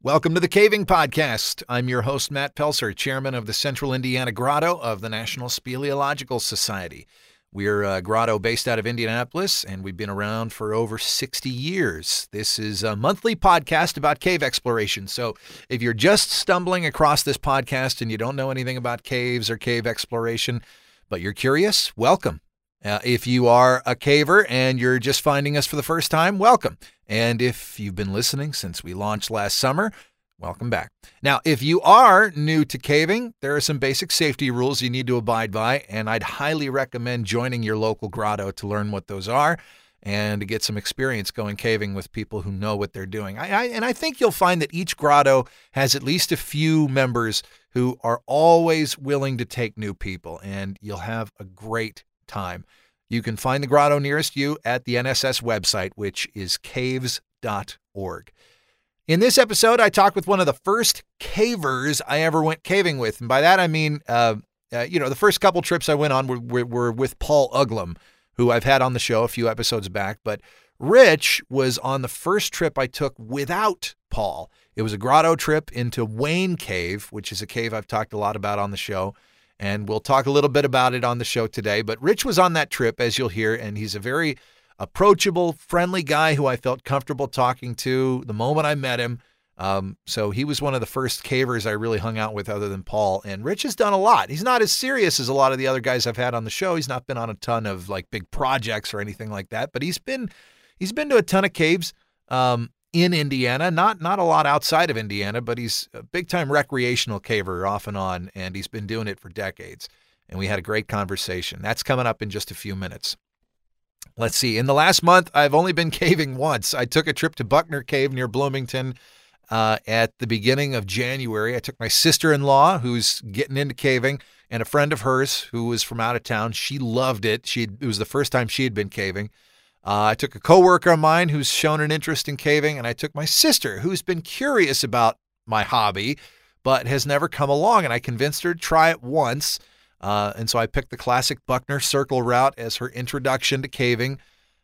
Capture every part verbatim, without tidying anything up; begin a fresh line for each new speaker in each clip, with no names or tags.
Welcome to the Caving Podcast. I'm your host, Matt Pelser, chairman of the Central Indiana Grotto of the National Speleological Society. We're a grotto based out of Indianapolis, and we've been around for over sixty years. This is a monthly podcast about cave exploration. So if you're just stumbling across this podcast and you don't know anything about caves or cave exploration, but you're curious, welcome. Uh, if you are a caver and you're just finding us for the first time, welcome. And if you've been listening since we launched last summer, welcome back. Now, if you are new to caving, there are some basic safety rules you need to abide by, and I'd highly recommend joining your local grotto to learn what those are and to get some experience going caving with people who know what they're doing. I, I, and I think you'll find that each grotto has at least a few members who are always willing to take new people, and you'll have a great time. You can find the grotto nearest you at the N S S website, which is caves dot org. In this episode, I talked with one of the first cavers I ever went caving with. And by that, I mean, uh, uh, you know, the first couple trips I went on were, were, were with Paul Uglum, who I've had on the show a few episodes back. But Rich was on the first trip I took without Paul. It was a grotto trip into Wayne Cave, which is a cave I've talked a lot about on the show. And we'll talk a little bit about it on the show today. But Rich was on that trip, as you'll hear, and he's a very approachable, friendly guy who I felt comfortable talking to the moment I met him. Um, so he was one of the first cavers I really hung out with other than Paul. And Rich has done a lot. He's not as serious as a lot of the other guys I've had on the show. He's not been on a ton of like big projects or anything like that, but he's been he's been to a ton of caves um, in Indiana, not not a lot outside of Indiana, but he's a big-time recreational caver off and on, and he's been doing it for decades. And we had a great conversation. That's coming up in just a few minutes. Let's see. In the last month, I've only been caving once. I took a trip to Buckner Cave near Bloomington uh, at the beginning of January. I took my sister-in-law, who's getting into caving, and a friend of hers who was from out of town. She loved it. She It was the first time she had been caving. Uh, I took a coworker of mine who's shown an interest in caving, and I took my sister, who's been curious about my hobby, but has never come along, and I convinced her to try it once. Uh, and so I picked the classic Buckner Circle route as her introduction to caving.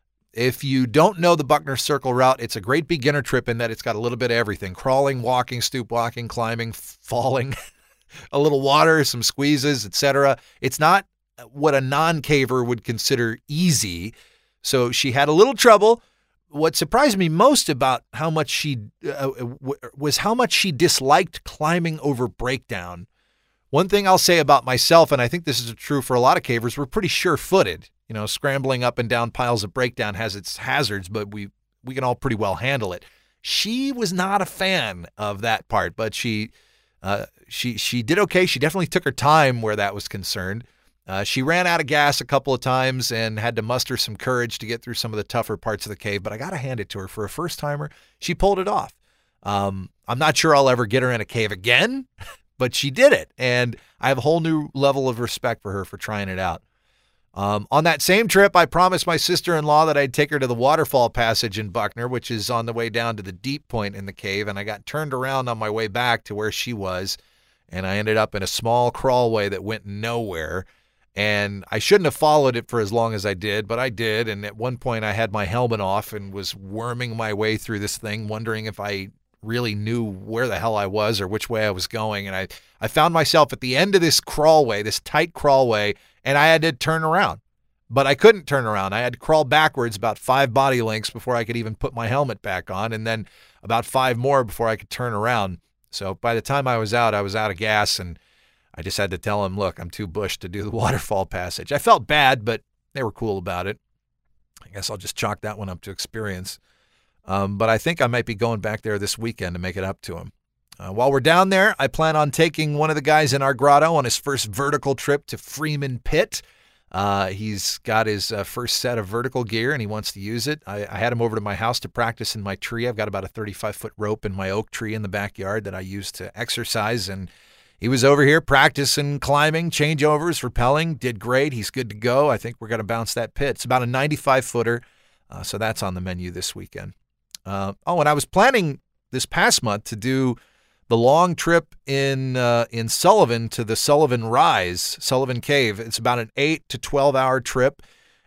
If you don't know the Buckner Circle route, it's a great beginner trip in that it's got a little bit of everything: crawling, walking, stoop walking, climbing, falling, a little water, some squeezes, et cetera. It's not what a non-caver would consider easy. So she had a little trouble. What surprised me most about how much she uh, w- was how much she disliked climbing over breakdown. One thing I'll say about myself, and I think this is true for a lot of cavers, we're pretty sure-footed. You know, scrambling up and down piles of breakdown has its hazards, but we we can all pretty well handle it. She was not a fan of that part, but she uh, she she did okay. She definitely took her time where that was concerned. Uh, she ran out of gas a couple of times and had to muster some courage to get through some of the tougher parts of the cave, but I got to hand it to her. For a first-timer, she pulled it off. Um, I'm not sure I'll ever get her in a cave again, but she did it, and I have a whole new level of respect for her for trying it out. Um, on that same trip, I promised my sister-in-law that I'd take her to the waterfall passage in Buckner, which is on the way down to the deep point in the cave, and I got turned around on my way back to where she was, and I ended up in a small crawlway that went nowhere. And I shouldn't have followed it for as long as I did, but I did. And at one point I had my helmet off and was worming my way through this thing, wondering if I really knew where the hell I was or which way I was going. And I, I found myself at the end of this crawlway, this tight crawlway, and I had to turn around. But I couldn't turn around. I had to crawl backwards about five body lengths before I could even put my helmet back on, and then about five more before I could turn around. So by the time I was out, I was out of gas, and I just had to tell him, look, I'm too bushed to do the waterfall passage. I felt bad, but they were cool about it. I guess I'll just chalk that one up to experience. Um, but I think I might be going back there this weekend to make it up to him. Uh, while we're down there, I plan on taking one of the guys in our grotto on his first vertical trip to Freeman Pit. Uh, he's got his uh, first set of vertical gear, and he wants to use it. I, I had him over to my house to practice in my tree. I've got about a thirty-five foot rope in my oak tree in the backyard that I use to exercise, and he was over here practicing climbing, changeovers, rappelling, did great. He's good to go. I think we're going to bounce that pit. It's about a ninety-five footer, uh, so that's on the menu this weekend. Uh, oh, and I was planning this past month to do the long trip in uh, in Sullivan to the Sullivan Rise, Sullivan Cave. It's about an eight to twelve hour trip,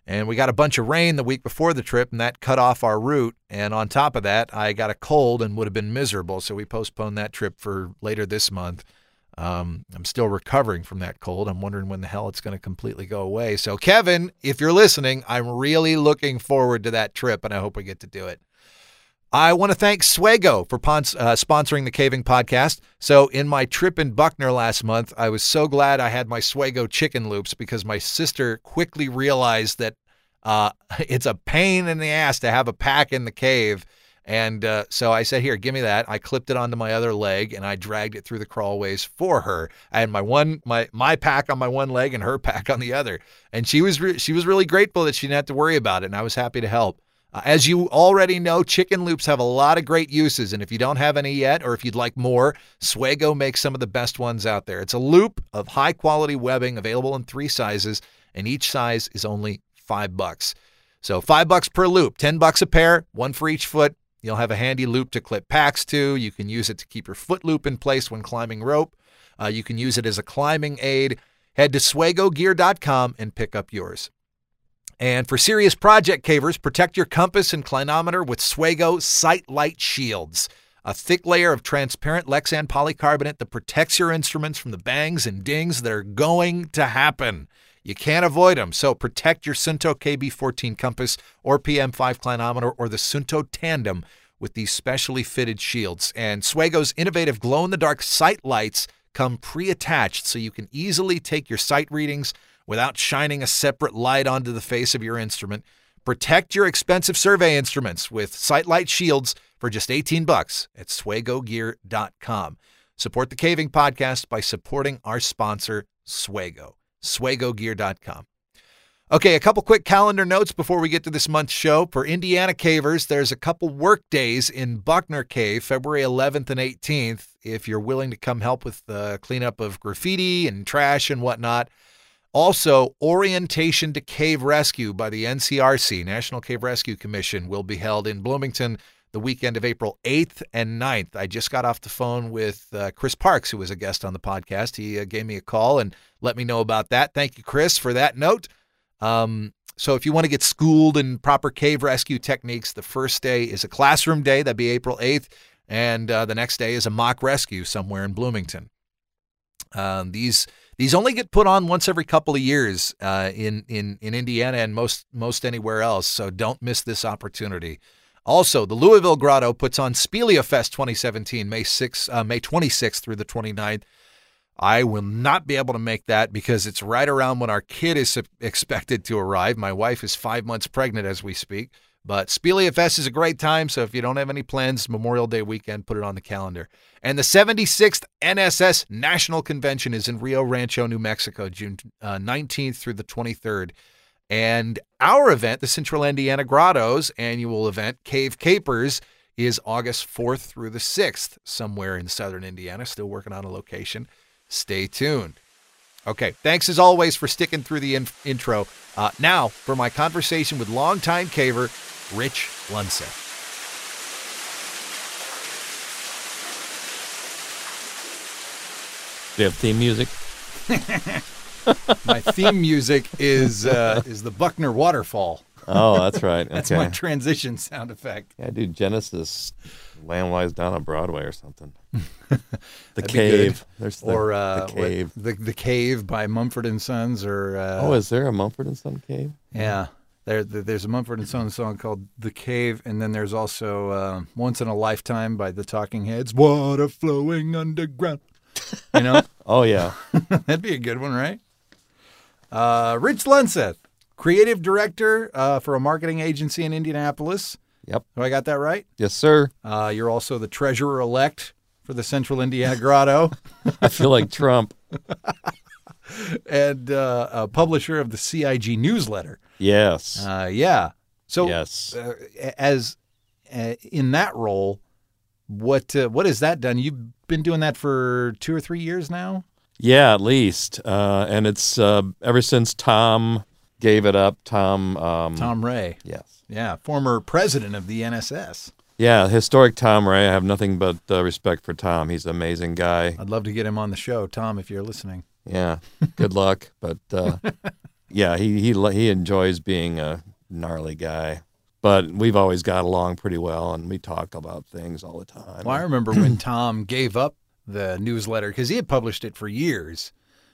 And we got a bunch of rain the week before the trip, and that cut off our route. And on top of that, I got a cold and would have been miserable, so we postponed that trip for later this month. Um, I'm still recovering from that cold. I'm wondering when the hell it's going to completely go away. So, Kevin, if you're listening, I'm really looking forward to that trip, and I hope we get to do it. I want to thank Swago for pons- uh, sponsoring the Caving Podcast. So in my trip in Buckner last month, I was so glad I had my Swago chicken loops because my sister quickly realized that uh, it's a pain in the ass to have a pack in the cave. And uh, so I said, here, give me that. I clipped it onto my other leg, and I dragged it through the crawlways for her. I had my one, my my pack on my one leg and her pack on the other. And she was re- she was really grateful that she didn't have to worry about it, and I was happy to help. Uh, as you already know, chicken loops have a lot of great uses, and if you don't have any yet, or if you'd like more, Swago makes some of the best ones out there. It's a loop of high-quality webbing available in three sizes, and each size is only five bucks. So five bucks per loop, ten bucks a pair, one for each foot. You'll have a handy loop to clip packs to. You can use it to keep your foot loop in place when climbing rope. Uh, you can use it as a climbing aid. Head to swago gear dot com and pick up yours. And for serious project cavers, protect your compass and clinometer with Swago Sight Light Shields, a thick layer of transparent Lexan polycarbonate that protects your instruments from the bangs and dings that are going to happen. You can't avoid them, so protect your Suunto K B fourteen compass or P M five clinometer or the Suunto Tandem with these specially fitted shields. And Swago's innovative glow-in-the-dark sight lights come pre-attached so you can easily take your sight readings without shining a separate light onto the face of your instrument. Protect your expensive survey instruments with sight light shields for just eighteen bucks at swago gear dot com. Support the Caving Podcast by supporting our sponsor, Swago. swago gear dot com. Okay, a couple quick calendar notes before we get to this month's show. For Indiana cavers, there's a couple work days in Buckner Cave, February eleventh and eighteenth, if you're willing to come help with the cleanup of graffiti and trash and whatnot. Also, Orientation to Cave Rescue by the N C R C, National Cave Rescue Commission, will be held in Bloomington the weekend of April eighth and ninth. I just got off the phone with uh, Chris Parks, who was a guest on the podcast. He uh, gave me a call and let me know about that. Thank you, Chris, for that note. Um, so if you want to get schooled in proper cave rescue techniques, the first day is a classroom day. That'd be April eighth. And uh, the next day is a mock rescue somewhere in Bloomington. Um, these these only get put on once every couple of years uh, in, in, in Indiana and most, most anywhere else. So don't miss this opportunity. Also, the Louisville Grotto puts on SpeleoFest twenty seventeen, May sixth, uh, May twenty-sixth through the twenty-ninth. I will not be able to make that because it's right around when our kid is expected to arrive. My wife is five months pregnant as we speak. But SpeleoFest is a great time, so if you don't have any plans, Memorial Day weekend, put it on the calendar. And the seventy-sixth N S S National Convention is in Rio Rancho, New Mexico, June uh, nineteenth through the twenty-third. And our event, the Central Indiana Grotto's annual event, Cave Capers, is August fourth through the sixth, somewhere in southern Indiana. Still working on a location. Stay tuned. Okay, thanks as always for sticking through the in- intro. Uh, now, for my conversation with longtime caver, Rich Lunseth.
Do you have theme music?
My theme music is uh, is the Buckner Waterfall.
Oh, that's right.
That's
okay.
my transition sound effect.
Yeah, dude, Genesis Landwise down on Broadway or something. The
That'd
Cave. There's the,
or uh,
the Cave.
What, the the Cave by Mumford and Sons. Or uh,
oh, is there a Mumford and Son Cave?
Yeah, there there's a Mumford and Sons song called "The Cave," and then there's also uh, "Once in a Lifetime" by the Talking Heads. Water flowing underground. You know?
Oh yeah,
that'd be a good one, right? Uh, Rich Lunseth, creative director uh, for a marketing agency in Indianapolis.
Yep.
Have I got that right?
yes, sir.
Uh, you're also the treasurer-elect for the Central Indiana Grotto.
I feel like Trump.
And uh, a publisher of the C I G newsletter.
Yes.
Uh, yeah. So
yes.
uh, as uh, in that role, what uh, what has that done? You've been doing that for two or three years now?
Yeah, at least. Uh, and it's uh, ever since Tom gave it up. Tom. Um,
Tom Ray.
Yes.
Yeah, former president of the N S S.
Yeah, historic Tom Ray. I have nothing but uh, respect for Tom. He's an amazing guy.
I'd love to get him on the show. Tom, if you're listening.
Yeah, good luck. But, uh, yeah, he he li- he enjoys being a gnarly guy. But we've always got along pretty well, and we talk about things all the time.
Well, I remember when Tom gave up the newsletter because he had published it for years,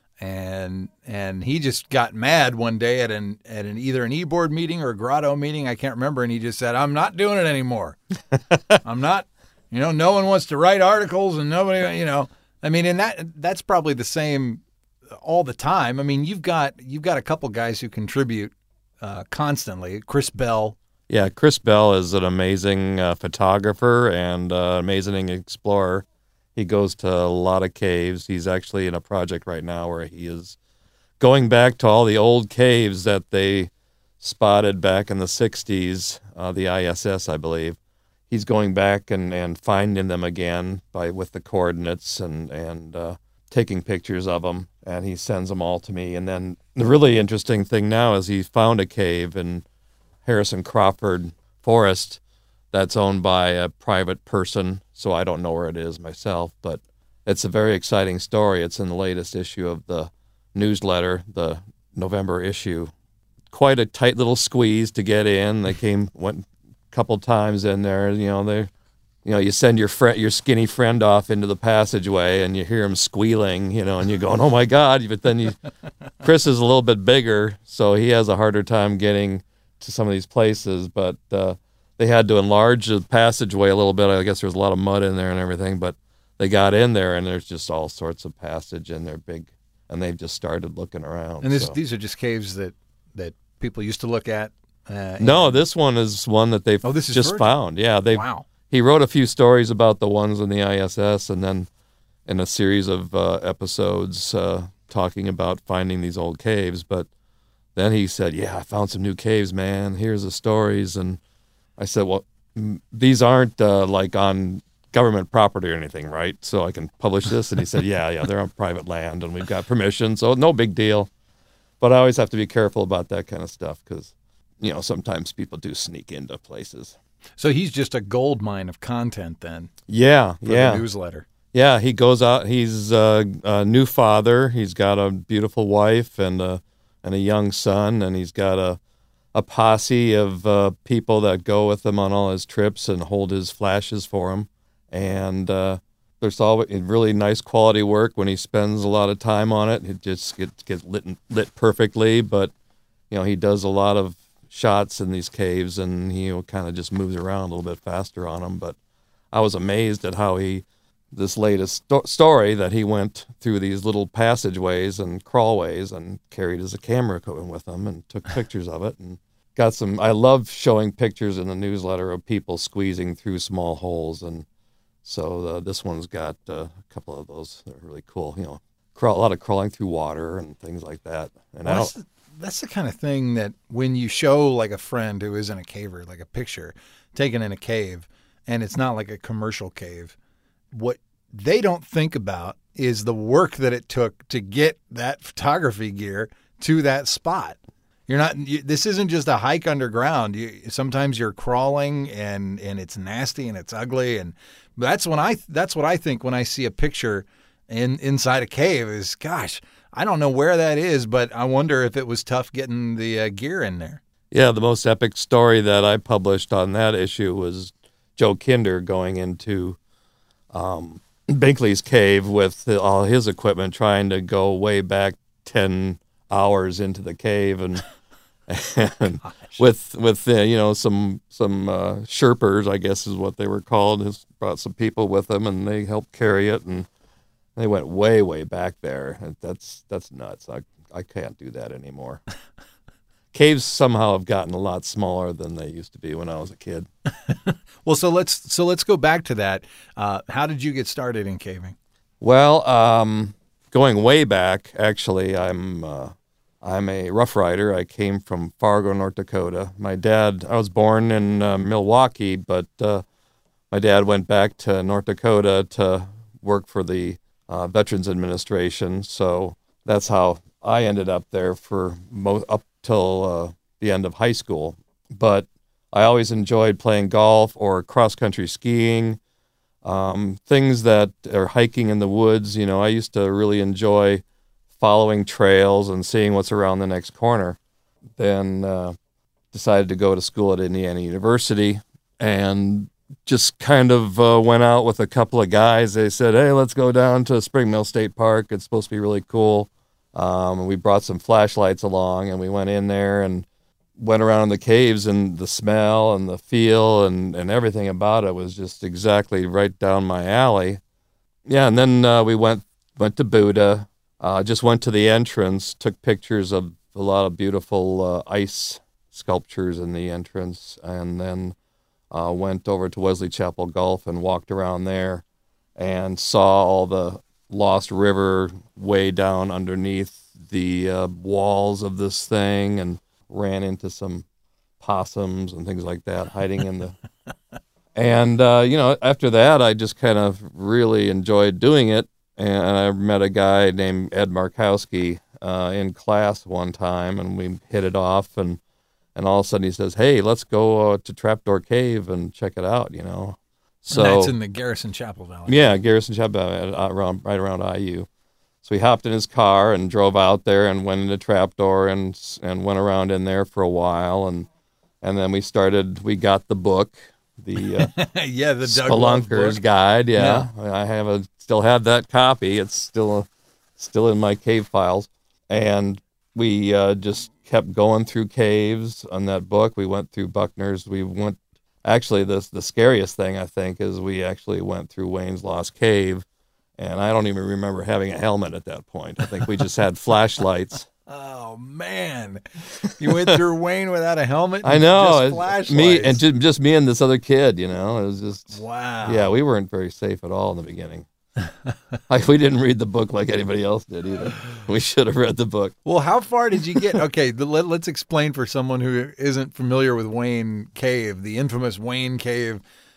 and and he just got mad one day at an at an either an e-board meeting or a Grotto meeting, I can't remember, and he just said, "I'm not doing it anymore. I'm not. You know, no one wants to write articles, and nobody. You know, I mean, and that that's probably the same all the time. I mean, you've got you've got a couple guys who contribute uh, constantly. Chris Bell."
Yeah, Chris Bell is an amazing uh, photographer and uh, amazing explorer. He goes to a lot of caves. He's actually in a project right now where he is going back to all the old caves that they spotted back in the sixties, uh, the I S S, I believe. He's going back and, and finding them again by with the coordinates and, and uh, taking pictures of them, and he sends them all to me. And then the really interesting thing now is he found a cave in Harrison Crawford Forest that's owned by a private person, so I don't know where it is myself, but it's a very exciting story. It's in the latest issue of the newsletter, the November issue. Quite a tight little squeeze to get in. They came, went a couple times in there. You know, they, you know, you send your friend, your skinny friend off into the passageway, and you hear him squealing. You know, and you're going, "Oh my God!" But then you, Chris is a little bit bigger, so he has a harder time getting to some of these places, but uh, they had to enlarge the passageway a little bit. I guess there's a lot of mud in there and everything, but they got in there, and there's just all sorts of passage, and they're big, and they've just started looking around.
And this,
so.
these are just caves that, that people used to look at? Uh,
no, this one is one that they've
oh, this is
just
virgin?
found. Yeah, they.
Wow.
He wrote a few stories about the ones in the I S S, and then in a series of uh, episodes uh, talking about finding these old caves, but then he said, "Yeah, I found some new caves, man. Here's the stories." And I said, "Well, m- these aren't uh, like on government property or anything, right? So I can publish this?" And he said, "Yeah, yeah, they're on private land, and we've got permission, so no big deal." But I always have to be careful about that kind of stuff because, you know, sometimes people do sneak into places.
So he's just a gold mine of content then.
Yeah,
for
yeah.
the newsletter.
Yeah, he goes out. He's uh, a new father. He's got a beautiful wife and a and a young son, and he's got a a posse of uh, people that go with him on all his trips and hold his flashes for him. And uh, there's all really nice quality work when he spends a lot of time on it. It just gets, gets lit lit perfectly, but you know he does a lot of shots in these caves, and he kind of just moves around a little bit faster on them. But I was amazed at how he. This latest sto- story that he went through these little passageways and crawlways and carried his camera equipment with him and took pictures of it and got some. I love showing pictures in the newsletter of people squeezing through small holes, and so uh, this one's got uh, a couple of those that are really cool. You know, crawl, a lot of crawling through water and things like that. And
Well,
I
that's,
don't.
the, that's the kind of thing that when you show like a friend who isn't a caver, like a picture taken in a cave, and it's not like a commercial cave, what they don't think about is the work that it took to get that photography gear to that spot. You're not. You, this isn't just a hike underground. You, sometimes you're crawling, and and it's nasty and it's ugly, and that's when I. That's what I think when I see a picture in inside a cave. Is gosh, I don't know where that is, but I wonder if it was tough getting the uh, gear in there.
Yeah, the most epic story that I published on that issue was Joe Kinder going into um, Binkley's cave with the, all his equipment, trying to go way back ten hours into the cave, and, and with with uh, you know some some uh, Sherpers, I guess is what they were called. He brought some people with them, and they helped carry it, and they went way way back there. That's that's nuts. I I can't do that anymore. Caves somehow have gotten a lot smaller than they used to be when I was a kid.
Well, so let's so let's go back to that. Uh, how did you get started in caving?
Well, um, going way back, actually, I'm uh, I'm a Rough Rider. I came from Fargo, North Dakota. My dad, I was born in uh, Milwaukee, but uh, my dad went back to North Dakota to work for the uh, Veterans Administration. So that's how I ended up there for mo- up till uh, the end of high school. But I always enjoyed playing golf or cross-country skiing, um, things that are hiking in the woods. You know, I used to really enjoy following trails and seeing what's around the next corner. Then uh, decided to go to school at Indiana University and just kind of uh, went out with a couple of guys. They said, hey, let's go down to Spring Mill State Park. It's supposed to be really cool. Um, and we brought some flashlights along, and we went in there and went around in the caves, and the smell and the feel and, and everything about it was just exactly right down my alley. Yeah, and then uh, we went went to Buda, uh, just went to the entrance, took pictures of a lot of beautiful uh, ice sculptures in the entrance, and then uh, went over to Wesley Chapel Gulf and walked around there and saw all the Lost River way down underneath the uh, walls of this thing, and ran into some possums and things like that hiding in the... And, uh, you know, after that, I just kind of really enjoyed doing it. And I met a guy named Ed Markowski uh, in class one time, and we hit it off. And, and all of a sudden he says, hey, let's go uh, to Trapdoor Cave and check it out, you know. So
and that's in the Garrison Chapel Valley.
Yeah, Garrison Chapel Valley, uh, around, right around I U. So we hopped in his car and drove out there and went into Trapdoor and and went around in there for a while. And and then we started, we got the book, the uh,
yeah, the Doug Love
Spelunker's
book.
Guide. Yeah. yeah, I have a still have that copy. It's still still in my cave files. And we uh, just kept going through caves on that book. We went through Buckner's. We went actually the the scariest thing I think is we actually went through Wayne's Lost Cave. And I don't even remember having a helmet at that point. I think we just had flashlights.
Oh, man. You went through Wayne without a helmet?
I know.
Just
It-
flashlights.
me and just, just me and this other kid, you know. It was just,
Wow.
yeah, we weren't very safe at all in the beginning. Like, we didn't read the book like anybody else did either. We should have read the book.
Well, how far did you get? Okay, the, let, let's explain for someone who isn't familiar with Wayne Cave, the infamous Wayne Cave.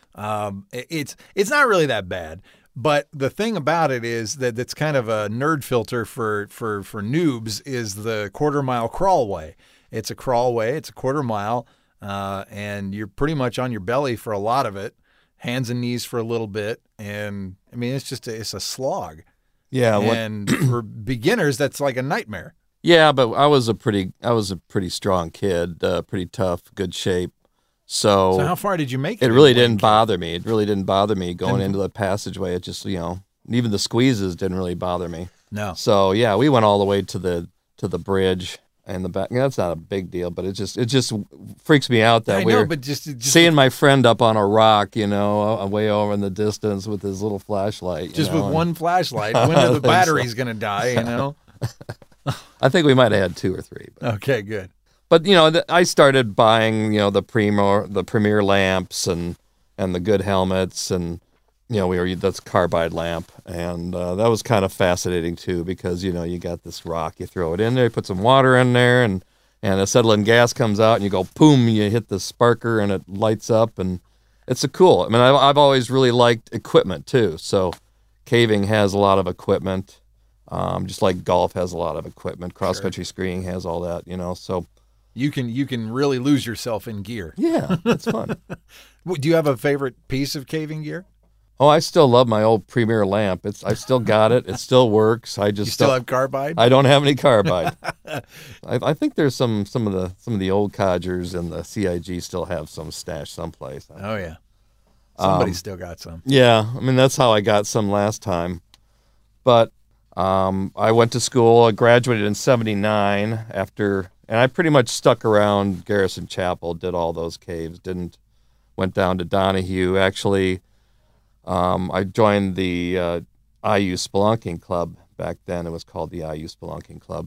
Um, it- it's it's not really that bad. But the thing about it is that it's kind of a nerd filter for, for, for noobs is the quarter mile crawlway. It's a crawlway. It's a quarter mile, uh, and you're pretty much on your belly for a lot of it, hands and knees for a little bit, and I mean it's just a, it's a slog.
Yeah, what,
And for beginners, that's like a nightmare.
yeah, but I was a pretty, I was a pretty strong kid, uh, pretty tough, good shape. So,
So how far did you make it?
it
in
really
Wayne
didn't
Cave?
bother me. It really didn't bother me going
Didn't-
into the passageway. It just, you know, even the squeezes didn't really bother me.
No.
So yeah, we went all the way to the to the bridge and the back. Yeah, that's not a big deal, but it just it just freaks me out that
I
we're
know, but just, just
seeing my friend up on a rock, you know, uh, way over in the distance with his little flashlight. you
just
know,
with
and
one flashlight, when
I
are the
think so.
batteries going to die? You know.
I think we might have had two or three. But,
Okay, good.
but you know, th- I started buying, you know, the premier the premier lamps and and the good helmets, and you know, we were that's carbide lamp, and uh, that was kind of fascinating too, because you know, you got this rock, you throw it in there, you put some water in there, and and acetylene gas comes out, and you go boom, you hit the sparker, and it lights up, and it's a cool. I mean, I've, I've always really liked equipment too, so caving has a lot of equipment, um, just like golf has a lot of equipment, cross country skiing has all that, you know, so
You can you can really lose yourself in gear.
yeah, it's fun.
W- Do you have a favorite piece of caving gear?
Oh, I still love my old Premier lamp. It's I still got it. It still works. I just
You still
don't-
have carbide?
I don't have any carbide. I, I think there's some some of the some of the old codgers in the C I G still have some stash someplace.
Oh yeah, somebody's
Um,
still got some.
Yeah, I mean that's how I got some last time. But um, I went to school. I graduated in seventy-nine after, and I pretty much stuck around Garrison Chapel. Did all those caves. Didn't went down to Donahue. Actually, um, I joined the uh, I U Spelunking Club back then. It was called the I U Spelunking Club,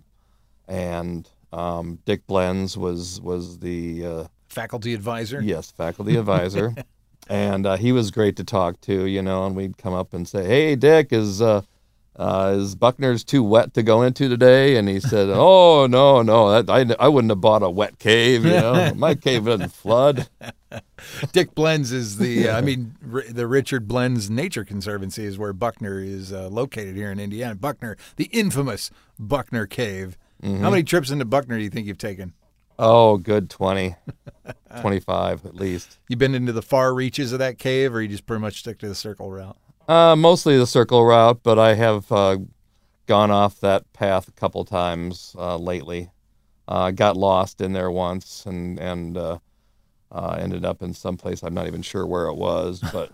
and um, Dick Blends was was the uh,
Faculty advisor.
yes faculty advisor, and uh, he was great to talk to. You know, and we'd come up and say, "Hey, Dick, is uh, uh, is Buckner's too wet to go into today?" And he said, "Oh no, no, that, I I wouldn't have bought a wet cave. You know, my cave doesn't flood."
Dick Blends is the, uh, I mean, R- the Richard Blends Nature Conservancy is where Buckner is uh, located here in Indiana. Buckner, the infamous Buckner Cave.
Mm-hmm.
How many trips into Buckner do you think you've taken?
Oh, good twenty, twenty-five at least.
You been into the far reaches of that cave, or you just pretty much stick to the circle route?
Uh, mostly the circle route, but I have uh, gone off that path a couple times uh, lately. I uh, got lost in there once and and uh, uh, ended up in some place I'm not even sure where it was. But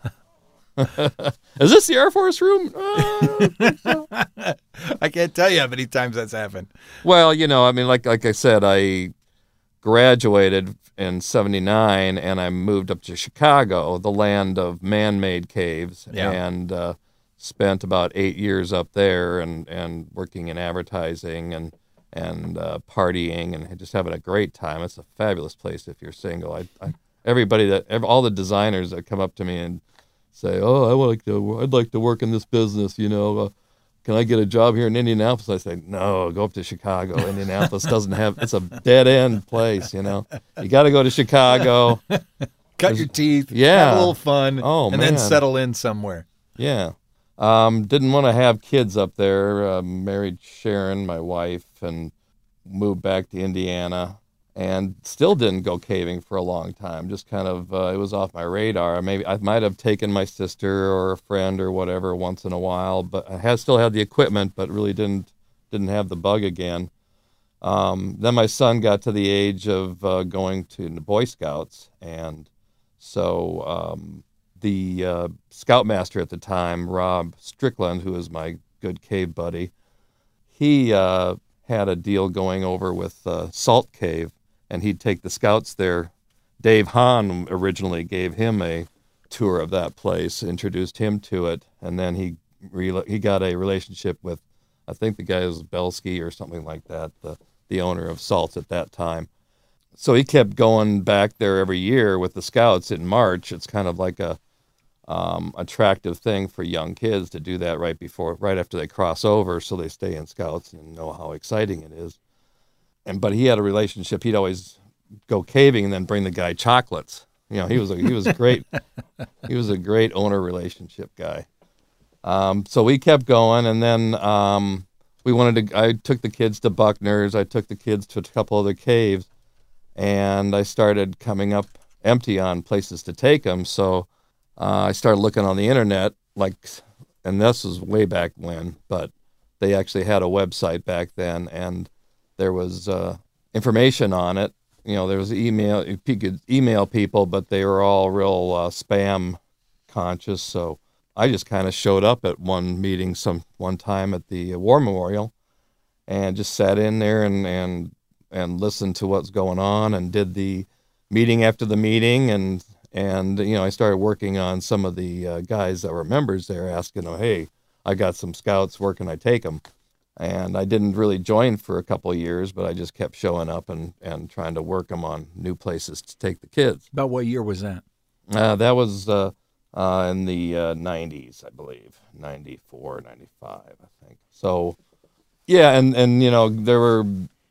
is this the Air Force room? Uh,
I can't tell you how many times that's happened.
Well, you know, I mean, like like I said, I graduated in seventy-nine and I moved up to Chicago, the land of man-made caves,
Yeah.
and uh, spent about eight years up there and, and working in advertising and and uh, partying and just having a great time. It's a fabulous place if you're single. I, I everybody that every, all the designers that come up to me and say, "Oh, I would like to. I'd like to work in this business. You know, uh, can I get a job here in Indianapolis?" I say, "No, go up to Chicago. Indianapolis doesn't have. It's a dead end place. You know, you got to go to Chicago,
cut your teeth,
yeah,
have a little fun,
oh,
and
man.
then settle in somewhere."
Yeah. Um, didn't want to have kids up there. Uh, married Sharon, my wife, and moved back to Indiana. And still didn't go caving for a long time. Just kind of, uh, it was off my radar. Maybe I might have taken my sister or a friend or whatever once in a while, but I had still had the equipment, but really didn't didn't have the bug again. Um, then my son got to the age of uh, going to the Boy Scouts, and so um, the uh, scoutmaster at the time, Rob Strickland, who was my good cave buddy, he uh, had a deal going over with uh, Salt Cave, and he'd take the scouts there. Dave Hahn originally gave him a tour of that place, introduced him to it, and then he re- he got a relationship with, I think the guy was Belsky or something like that, the, the owner of Salts at that time. So he kept going back there every year with the scouts in March. It's kind of like a um, attractive thing for young kids to do that right before, right after they cross over, so they stay in scouts and know how exciting it is. And but he had a relationship. He'd always go caving and then bring the guy chocolates. You know, he was a, he was a great he was a great owner relationship guy. Um, so we kept going, and then um, we wanted to. I took the kids to Buckner's. I took the kids to a couple other caves, and I started coming up empty on places to take them. So uh, I started looking on the internet, like, and this was way back when, but they actually had a website back then, and there was uh, information on it. You know, there was email, you could email people, but they were all real uh, spam conscious. So I just kind of showed up at one meeting some one time at the War Memorial and just sat in there and, and, and listened to what's going on and did the meeting after the meeting. And, and you know, I started working on some of the uh, guys that were members there, asking them, "Hey, I got some scouts, where can I take them?" And I didn't really join for a couple of years, but I just kept showing up and, and trying to work them on new places to take the kids.
About what year was that?
Uh, that was uh, uh, in the uh, nineties, I believe, ninety-four, ninety-five, I think. So, yeah, and, and you know, there were,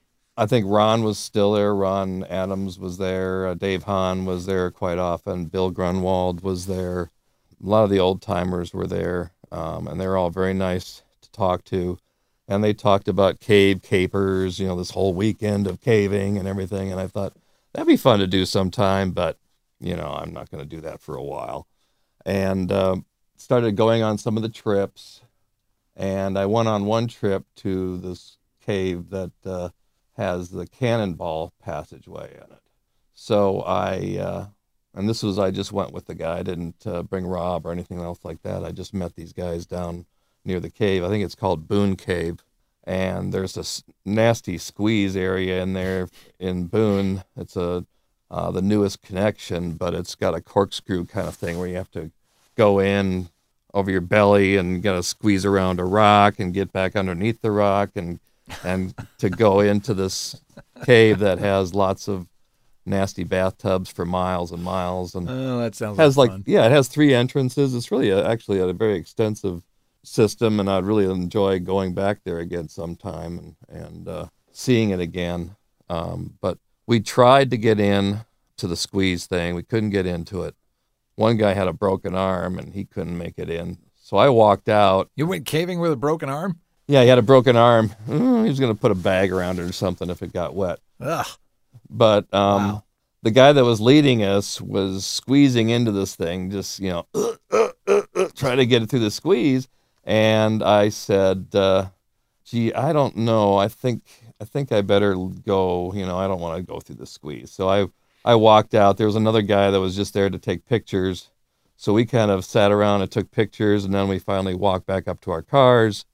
I think Ron was still there. Ron Adams was there. Uh, Dave Hahn was there quite often. Bill Grunwald was there. A lot of the old-timers were there, um, and they were all very nice to talk to. And they talked about cave capers, you know, this whole weekend of caving and everything. And I thought, that'd be fun to do sometime, but, you know, I'm not going to do that for a while. And uh, started going on some of the trips. And I went on one trip to this cave that uh, has the Cannonball passageway in it. So I, uh, and this was, I just went with the guy. I didn't uh, bring Rob or anything else like that. I just met these guys down near the cave. I think it's called Boone Cave. And there's this nasty squeeze area in there in Boone. It's a uh, the newest connection, but it's got a corkscrew kind of thing where you have to go in over your belly and got to squeeze around a rock and get back underneath the rock and and to go into this cave that has lots of nasty bathtubs for miles and miles. And
Oh, that sounds
has
like
like
fun.
yeah, it has three entrances. It's really a, actually a very extensive system, and I'd really enjoy going back there again sometime and, and uh, seeing it again. Um, but we tried to get in to the squeeze thing. We couldn't get into it. One guy had a broken arm, and he couldn't make it in. So I walked out.
You went caving with a broken arm?
Yeah, he had a broken arm. Mm, he was going to put a bag around it or something if it got wet.
Ugh.
But um,
Wow.
the guy that was leading us was squeezing into this thing, just, you know, uh, uh, uh, uh, trying to get it through the squeeze. And I said, uh, Gee, I don't know. I think I think I better go. You know, I don't want to go through the squeeze. So I I walked out. There was another guy that was just there to take pictures. So we kind of sat around and took pictures, and then we finally walked back up to our cars.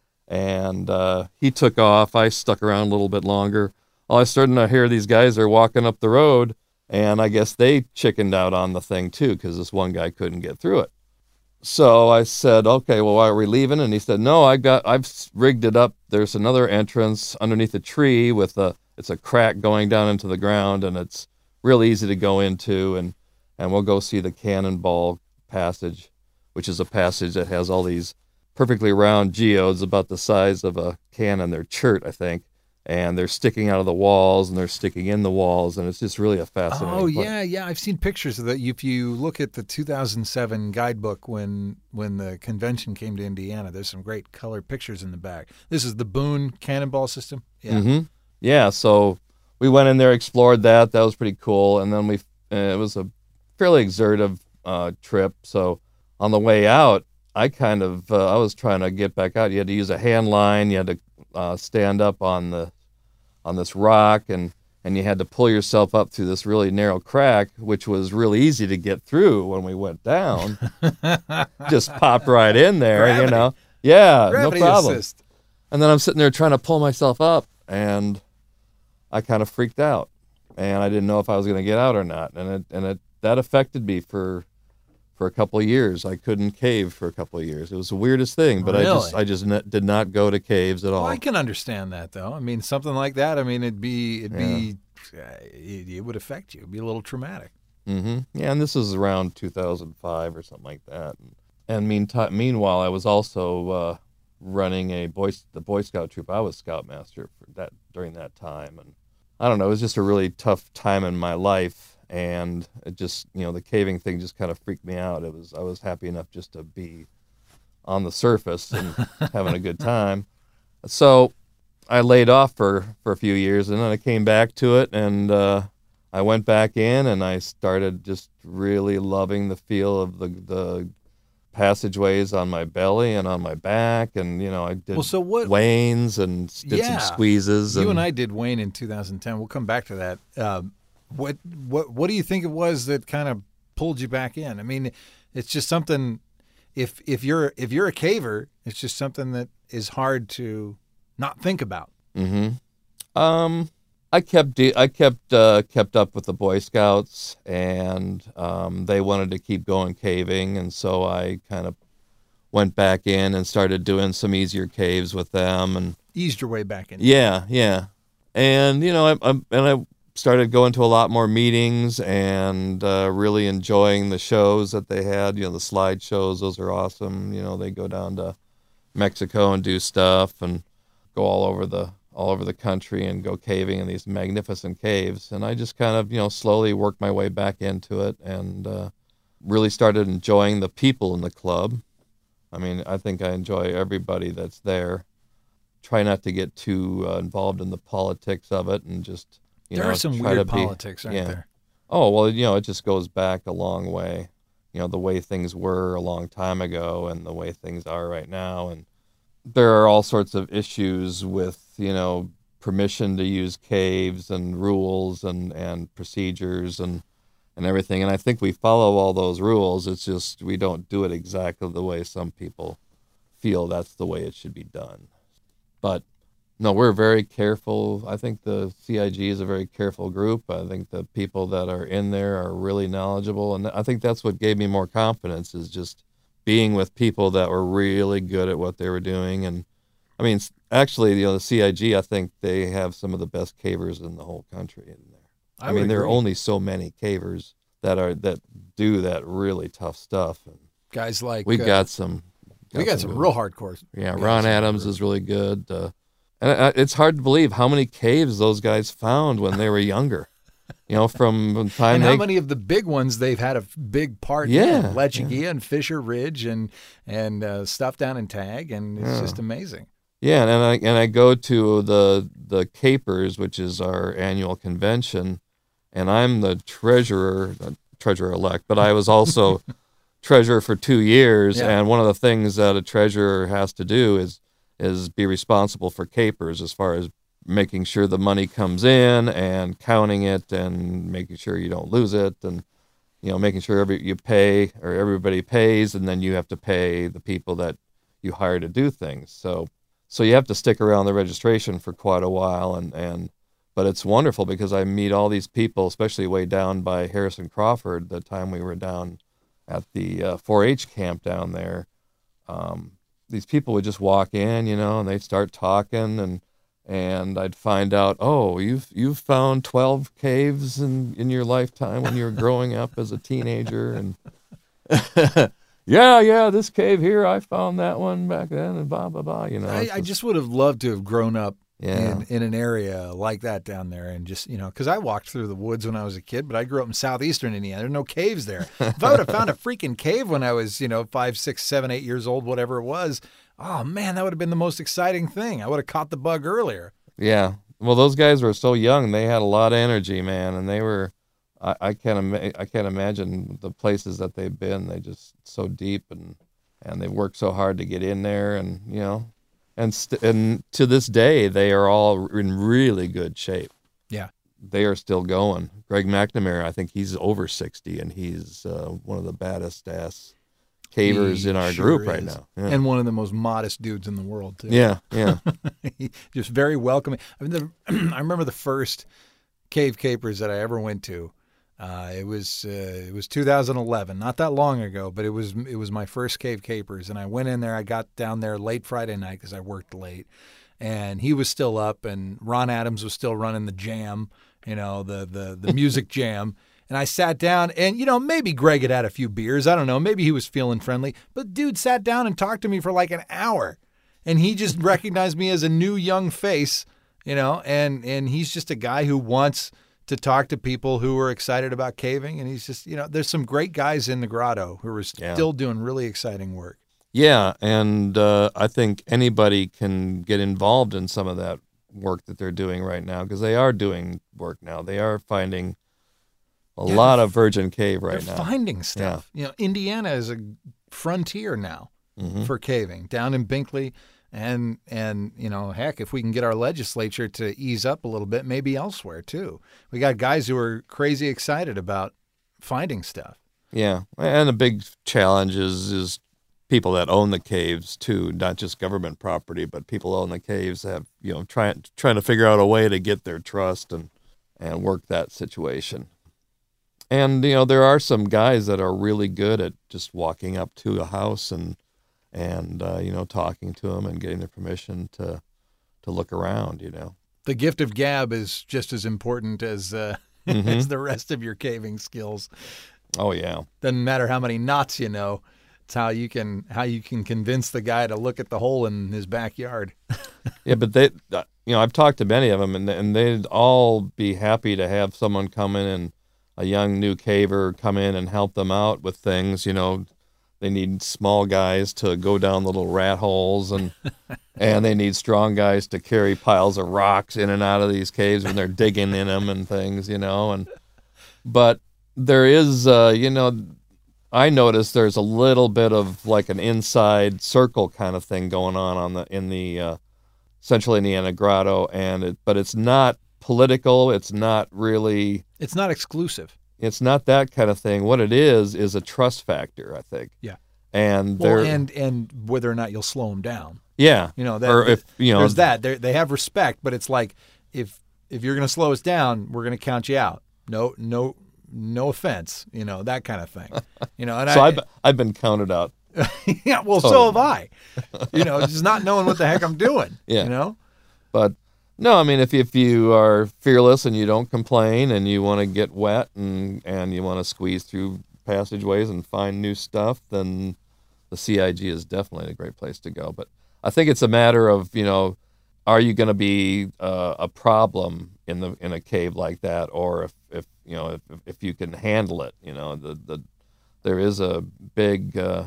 And uh, he took off. I stuck around a little bit longer. All I started to hear these guys are walking up the road, and I guess they chickened out on the thing too, because this one guy couldn't get through it. So I said, okay, well, why are we leaving? And he said, no, I got, I've rigged it up. There's another entrance underneath a tree with a, it's a crack going down into the ground, and it's real easy to go into, and, and we'll go see the Cannonball Passage, which is a passage that has all these perfectly round geodes about the size of a cannon. They're chert, I think. And they're sticking out of the walls, and they're sticking in the walls, and it's just really a fascinating
Oh,
place.
yeah, yeah. I've seen pictures of that. If you look at the two thousand seven guidebook when when the convention came to Indiana, there's some great color pictures in the back. This is the Boone Cannonball System? Yeah.
Mm-hmm. Yeah, so we went in there, explored that. That was pretty cool. And then we, uh, it was a fairly exertive uh, trip. So on the way out, I kind of, uh, I was trying to get back out. You had to use a hand line. You had to uh, stand up on the on this rock, and, and you had to pull yourself up through this really narrow crack, which was really easy to get through when we went down. Just popped right in there,
Gravity.
you know. Yeah,
Gravity
no problem.
assist.
And then I'm sitting there trying to pull myself up, and I kind of freaked out, and I didn't know if I was going to get out or not, and it and it that affected me for for a couple of years. I couldn't cave for a couple of years. It was the weirdest thing, but I just
Really?
I just n- did not go to caves at all.
Well, I can understand that, though. I mean, something like that, I mean, it'd be, it'd be, uh, it, it would affect you. It'd be a little traumatic.
Mm-hmm. Yeah, and this is around two thousand five or something like that. And, and mean meanwhile, I was also uh, running a boy the Boy Scout troop. I was Scoutmaster for that during that time, and I don't know. It was just a really tough time in my life. And it just, you know, the caving thing just kind of freaked me out. It was, I was happy enough just to be on the surface and having a good time. So I laid off for, for a few years, and then I came back to it, and uh, I went back in, and I started just really loving the feel of the, the passageways on my belly and on my back. And, you know, I did
Well, so what-
wanes and did
Yeah.
some squeezes.
You
and,
and I did Wayne in two thousand ten. We'll come back to that. Um, what what what do you think it was that kind of pulled you back in? I mean, it's just something. If if you're if you're a caver, it's just something that is hard to not think about.
Mm-hmm. Um, I kept de- I kept uh, kept up with the Boy Scouts, and um, they wanted to keep going caving, and so I kind of went back in and started doing some easier caves with them, and
Eased your way back in.
yeah, yeah, and you know, I, I and I started going to a lot more meetings and uh, really enjoying the shows that they had. You know, the slide shows; those are awesome. You know, they go down to Mexico and do stuff, and go all over the all over the country and go caving in these magnificent caves. And I just kind of, you know, slowly worked my way back into it, and uh, really started enjoying the people in the club. I mean, I think I enjoy everybody that's there. Try not to get too uh, involved in the politics of it, and just, you
There
know,
are some
try
weird
to be-
politics, aren't
yeah.
there?
Oh, well, you know, it just goes back a long way. You know, the way things were a long time ago and the way things are right now. And there are all sorts of issues with, you know, permission to use caves and rules and, and procedures and, and everything. And I think we follow all those rules. It's just we don't do it exactly the way some people feel that's the way it should be done. But no, we're very careful. I think the C I G is a very careful group. I think the people that are in there are really knowledgeable. And I think that's what gave me more confidence, is just being with people that were really good at what they were doing. And I mean, actually, you know, the C I G, I think they have some of the best cavers in the whole country in there.
I
I,
would
mean, there are
agree.
only so many cavers that are that do that really tough stuff. And
Guys like
we
uh,
got some.
we got some
good-
real hardcore.
Yeah,
guys
Ron
in the
Adams
group.
is really good. Uh, and uh, it's hard to believe how many caves those guys found when they were younger. You know, from the time
And
they
how many of the big ones they've had a big part
Yeah,
in, Lechugia and Fisher Ridge and and uh, stuff down in Tag, and it's
Yeah.
just amazing.
Yeah, and I and I go to the the Capers, which is our annual convention, and I'm the treasurer, uh, treasurer elect, but I was also treasurer for two years.
Yeah.
And one of the things that a treasurer has to do is is be responsible for capers as far as making sure the money comes in and counting it and making sure you don't lose it, and you know, making sure every you pay or everybody pays, and then you have to pay the people that you hire to do things. So so you have to stick around the registration for quite a while, and and but it's wonderful because I meet all these people, especially way down by Harrison Crawford, the time we were down at the uh, four H camp down there. Um, these people would just walk in, you know, and they'd start talking, and and I'd find out, oh, you've you've found twelve caves in, in your lifetime when you were growing up as a teenager, and yeah, yeah, this cave here, I found that one back then, and blah blah blah. You know,
I,
just,
I just would have loved to have grown up
yeah.
in, in an area like that down there, and just, you know, because I walked through the woods when I was a kid, but I grew up in southeastern Indiana. There's no caves there. If I would have found a freaking cave when I was, you know, five, six, seven, eight years old, whatever it was, oh man, that would have been the most exciting thing. I would have caught the bug earlier.
Yeah. Well, those guys were so young; they had a lot of energy, man, and they were. I, I can't. Ima- I can't imagine the places that they've been. They just so deep, and and they worked so hard to get in there, and you know, and st- and to this day, they are all in really good shape.
Yeah,
they are still going. Greg McNamara, I think he's over sixty, and he's uh, one of the baddest ass cavers
he
in our
sure
group
is.
right now, yeah.
And one of the most modest dudes in the world too.
Yeah, yeah.
Just very welcoming. I mean, the, I remember the first cave capers that I ever went to. Uh, it was uh, it was two thousand eleven, not that long ago, but it was it was my first cave capers, and I went in there. I got down there late Friday night because I worked late, and he was still up, and Ron Adams was still running the jam, you know, the the the music jam. And I sat down, and, you know, maybe Greg had had a few beers. I don't know. Maybe he was feeling friendly. But dude sat down and talked to me for like an hour. And he just recognized me as a new young face, you know, and, and he's just a guy who wants to talk to people who are excited about caving. And he's just, you know, there's some great guys in the grotto who are still yeah. doing really exciting work.
Yeah, and uh, I think anybody can get involved in some of that work that they're doing right now, because they are doing work now. They are finding a yeah, lot of virgin cave right
they're
now.
Finding stuff. Yeah. You know, Indiana is a frontier now mm-hmm. for caving down in Binkley, and and you know, heck, if we can get our legislature to ease up a little bit, maybe elsewhere too. We got guys who are crazy excited about finding stuff.
Yeah, and a big challenge is is people that own the caves too, not just government property, but people own the caves have, you know, trying trying to figure out a way to get their trust and and work that situation. And, you know, there are some guys that are really good at just walking up to a house and, and uh, you know, talking to them and getting their permission to to look around, you know.
The gift of gab is just as important as uh, mm-hmm. as the rest of your caving skills.
Oh, yeah.
Doesn't matter how many knots you know. It's how you can how you can convince the guy to look at the hole in his backyard.
Yeah, but they, you know, I've talked to many of them, and, and they'd all be happy to have someone come in and a young new caver come in and help them out with things. You know, they need small guys to go down the little rat holes, and and they need strong guys to carry piles of rocks in and out of these caves when they're digging in them and things, you know. And but there is, uh, you know, I noticed there's a little bit of like an inside circle kind of thing going on on the in the uh, Central Indiana Grotto, and it, but it's not political. It's not really.
It's not exclusive.
It's not that kind of thing. What it is is a trust factor, I think.
Yeah.
And
well,
they're
and and whether or not you'll slow them down.
Yeah.
You know that.
Or if you know,
there's that. They they have respect, but it's like if if you're going to slow us down, we're going to count you out. No no no offense. You know, that kind of thing. You know. And
so
I,
I've I've been counted out.
Yeah. Well, so have I. You know, just not knowing what the heck I'm doing.
Yeah.
You know.
But. No, I mean, if if you are fearless and you don't complain and you want to get wet and, and you want to squeeze through passageways and find new stuff, then the C I G is definitely a great place to go. But I think it's a matter of, you know, are you going to be uh, a problem in the in a cave like that, or if, if you know if if you can handle it, you know, the the there is a big uh,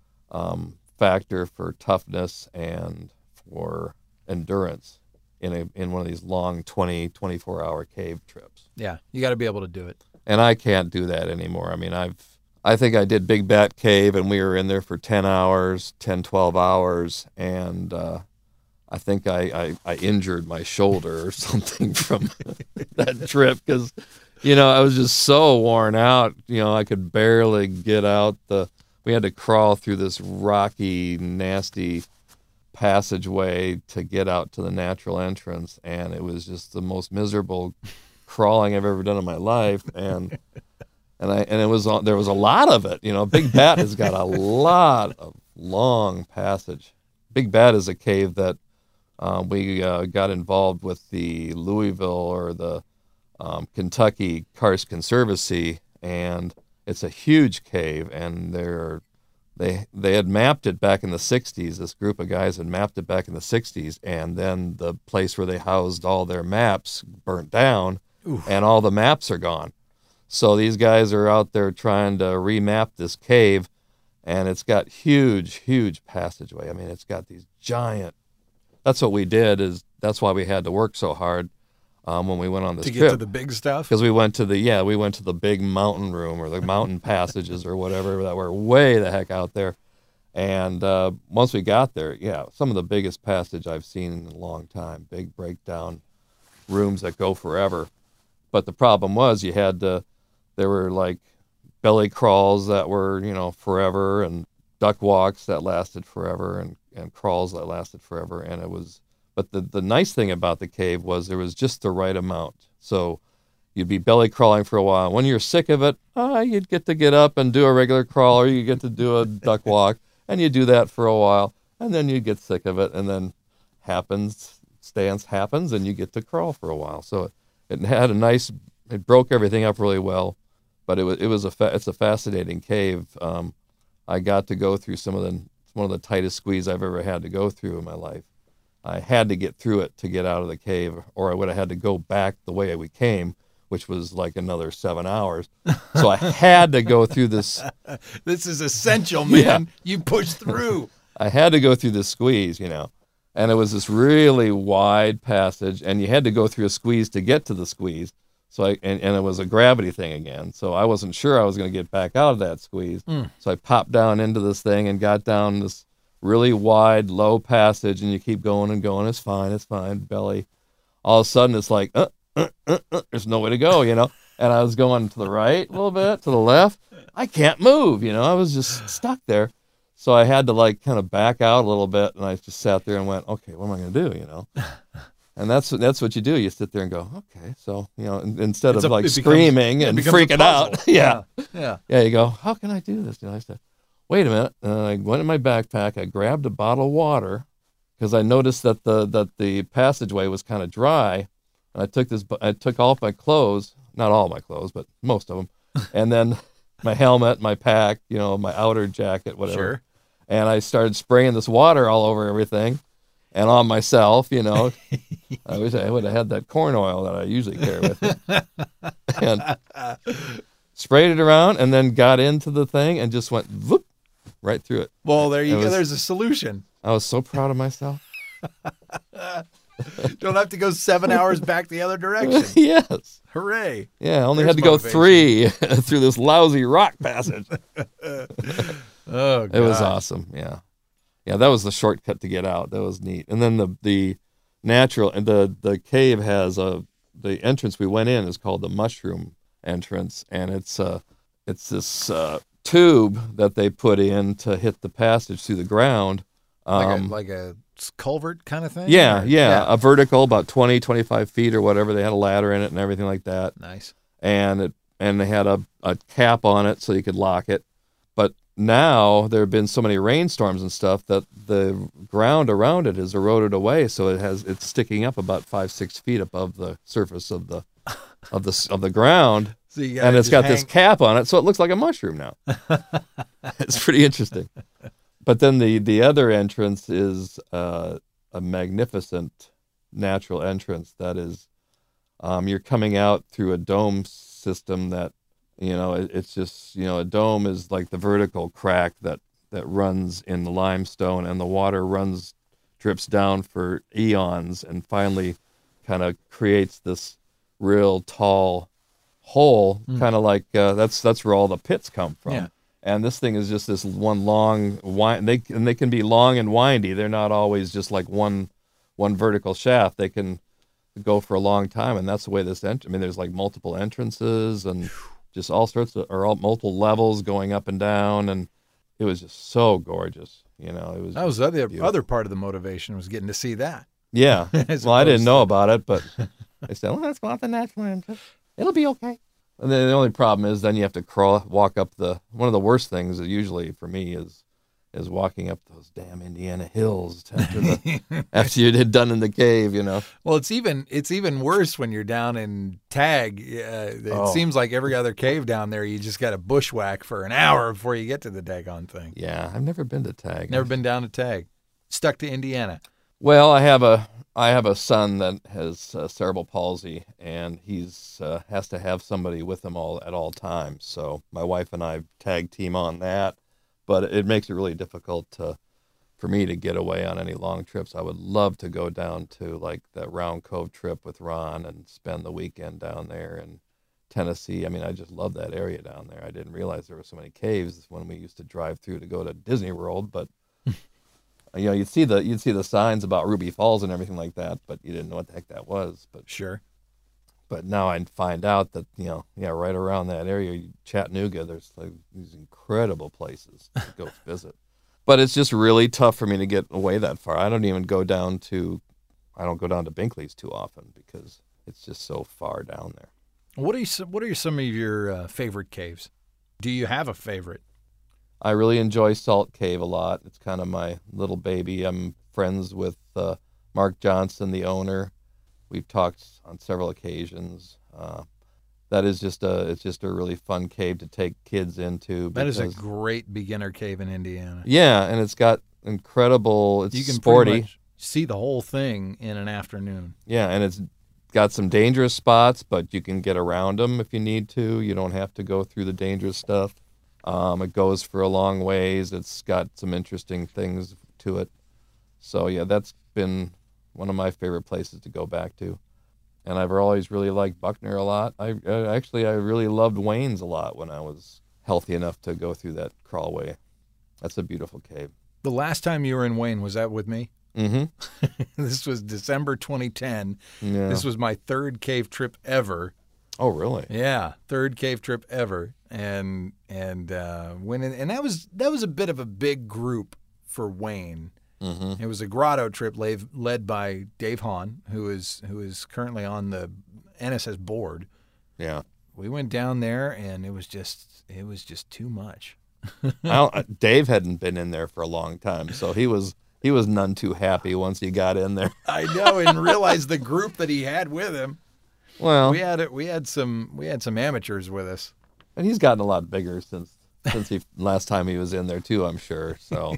um, factor for toughness and for endurance in a in one of these long twenty, twenty-four hour cave trips.
Yeah, you got to be able to do it.
And I can't do that anymore. I mean, I've I think I did Big Bat Cave, and we were in there for ten hours, ten, twelve hours, and uh, I think I, I, I injured my shoulder or something from that trip because, you know, I was just so worn out. You know, I could barely get out the. We had to crawl through this rocky, nasty passageway to get out to the natural entrance, and it was just the most miserable crawling I've ever done in my life. And and I and it was there was a lot of it. You know, Big Bat has got a lot of long passage. Big Bat is a cave that. Um, we uh, got involved with the Louisville or the um, Kentucky Karst Conservancy, and it's a huge cave. And they're, they they had mapped it back in the sixties. This group of guys had mapped it back in the sixties, and then the place where they housed all their maps burnt down, Oof. and all the maps are gone. So these guys are out there trying to remap this cave, and it's got huge, huge passageway. I mean, it's got these giant. That's what we did. Is that's why we had to work so hard um, when we went on this
to get
trip.
to the big stuff.
Because we went to the yeah we went to the big mountain room or the mountain passages or whatever that were way the heck out there. And uh, once we got there, yeah, some of the biggest passage I've seen in a long time. Big breakdown rooms that go forever. But the problem was you had to. There were like belly crawls that were you know forever, and duck walks that lasted forever, and and crawls that lasted forever. And it was, but the, the nice thing about the cave was there was just the right amount. So you'd be belly crawling for a while. When you're sick of it, uh, you'd get to get up and do a regular crawl, or you get to do a duck walk, and you do that for a while, and then you get sick of it, and then happens, stance happens, and you get to crawl for a while. So it had a nice, it broke everything up really well, but it was, it was a, fa- it's a fascinating cave. Um, I got to go through some of the, one of the tightest squeeze I've ever had to go through in my life. I had to get through it to get out of the cave, or I would have had to go back the way we came, which was like another seven hours. So I had to go through this.
This is essential, man.
Yeah.
You push through.
I had to go through this squeeze, you know, and it was this really wide passage, and you had to go through a squeeze to get to the squeeze. So I, and, and it was a gravity thing again. So I wasn't sure I was going to get back out of that squeeze. Mm. So I popped down into this thing and got down this really wide, low passage, and you keep going and going. It's fine. It's fine. Belly. All of a sudden it's like, uh, uh, uh, uh, there's no way to go, you know? And I was going to the right a little bit, to the left. I can't move, you know? I was just stuck there. So I had to like kind of back out a little bit, and I just sat there and went, okay, what am I going to do, you know? And that's that's what you do. You sit there and go, okay. So, you know, instead it's of a, like screaming becomes, and freaking out, yeah.
yeah, yeah,
yeah, you go, how can I do this? You know, I said, wait a minute. And I went in my backpack. I grabbed a bottle of water because I noticed that the that the passageway was kind of dry. And I took this. I took off my clothes, not all my clothes, but most of them, and then my helmet, my pack, you know, my outer jacket, whatever.
Sure.
And I started spraying this water all over everything. And on myself, you know, I wish I would have had that corn oil that I usually carry with me. And sprayed it around, and then got into the thing and just went whoop, right through it.
Well, there you
it
go.
Was,
There's a solution.
I was so proud of myself.
Don't have to go seven hours back the other direction.
Yes.
Hooray.
Yeah, I only
There's
had to go
motivation.
three through this lousy rock passage.
Oh, God.
It was awesome. Yeah. Yeah, that was the shortcut to get out. That was neat. And then the the natural and the the cave has a the entrance we went in is called the mushroom entrance, and it's uh it's this uh, tube that they put in to hit the passage through the ground. Um,
like a like a culvert kind of thing.
Yeah,
or?
yeah,
yeah,
a vertical about twenty, twenty-five feet or whatever. They had a ladder in it and everything like that.
Nice.
And it and they had a a cap on it so you could lock it. But now there have been so many rainstorms and stuff that the ground around it has eroded away, so it has it's sticking up about five, six feet above the surface of the of the of the ground,
so you
and it's got
hang...
this cap on it, so it looks like a mushroom now. It's pretty interesting. But then the the other entrance is uh, a magnificent natural entrance that is um, you're coming out through a dome system that. You know, it, it's just, you know, a dome is like the vertical crack that, that runs in the limestone, and the water runs, drips down for eons, and finally kind of creates this real tall hole, mm. kind of like uh, that's that's where all the pits come from.
Yeah.
And this thing is just this one long wind. They and they can be long and windy. They're not always just like one one vertical shaft, they can go for a long time, and that's the way this. Ent- I mean, there's like multiple entrances and just all sorts of, or all, multiple levels going up and down, and it was just so gorgeous. You know, it was.
That was the other,
beautiful.
other part of the motivation was getting to see that.
Yeah.
As
Well, I didn't
opposed
know
to-
about it, but they said, well, let's go out the natural entrance. It'll be okay. And then the only problem is then you have to crawl, walk up the, one of the worst things usually for me is is walking up those damn Indiana hills after, the, after you had done in the cave, you know.
Well, it's even it's even worse when you're down in Tag. Uh, it
Oh.
seems like every other cave down there, you just got to bushwhack for an hour before you get to the daggone thing.
Yeah, I've never been to Tag.
Never been down to Tag. Stuck to Indiana.
Well, I have a I have a son that has uh, cerebral palsy, and he's uh, has to have somebody with him all at all times. So my wife and I tag team on that, but it makes it really difficult to for me to get away on any long trips. I would love to go down to like the Round Cove trip with Ron and spend the weekend down there in Tennessee. I mean, I just love that area down there. I didn't realize there were so many caves when we used to drive through to go to Disney World, but you know, you'd see the you'd see the signs about Ruby Falls and everything like that, but you didn't know what the heck that was. But
Sure.
but now I find out that, you know, yeah, right around that area, Chattanooga, there's like these incredible places to go visit. But it's just really tough for me to get away that far. I don't even go down to, I don't go down to Binkley's too often because it's just so far down there.
What are you? What are some of your uh, favorite caves? Do you have a favorite?
I really enjoy Salt Cave a lot. It's kind of my little baby. I'm friends with uh, Mark Johnson, the owner. We've talked on several occasions. Uh, that is just a it's just a really fun cave to take kids into.
That is a
because-
great beginner cave in Indiana.
yeah, and it's got incredible. It's
You can
sporty.
pretty much see the whole thing in an afternoon.
Yeah, and it's got some dangerous spots, but you can get around them if you need to. You don't have to go through the dangerous stuff. Um, it goes for a long ways. It's got some interesting things to it. So, yeah, that's been one of my favorite places to go back to. And I've always really liked Buckner a lot. I uh, actually, I really loved Wayne's a lot when I was healthy enough to go through that crawlway. That's a beautiful cave.
The last time you were in Wayne, was that with me?
Mm-hmm.
This was December twenty ten.
Yeah.
This was my third cave trip ever.
Oh, really?
Yeah, third cave trip ever, and and uh, went in, and that was that was a bit of a big group for Wayne.
Mm-hmm.
It was a grotto trip led, led by Dave Hahn, who is who is currently on the N S S board.
Yeah.
We went down there, and it was just it was just too much.
I don't, Dave hadn't been in there for a long time, so he was he was none too happy once he got in there.
I know, and realized the group that he had with him.
Well,
We had it. We had some. We had some amateurs with us.
and he's gotten a lot bigger since since he last time he was in there too, I'm sure. So,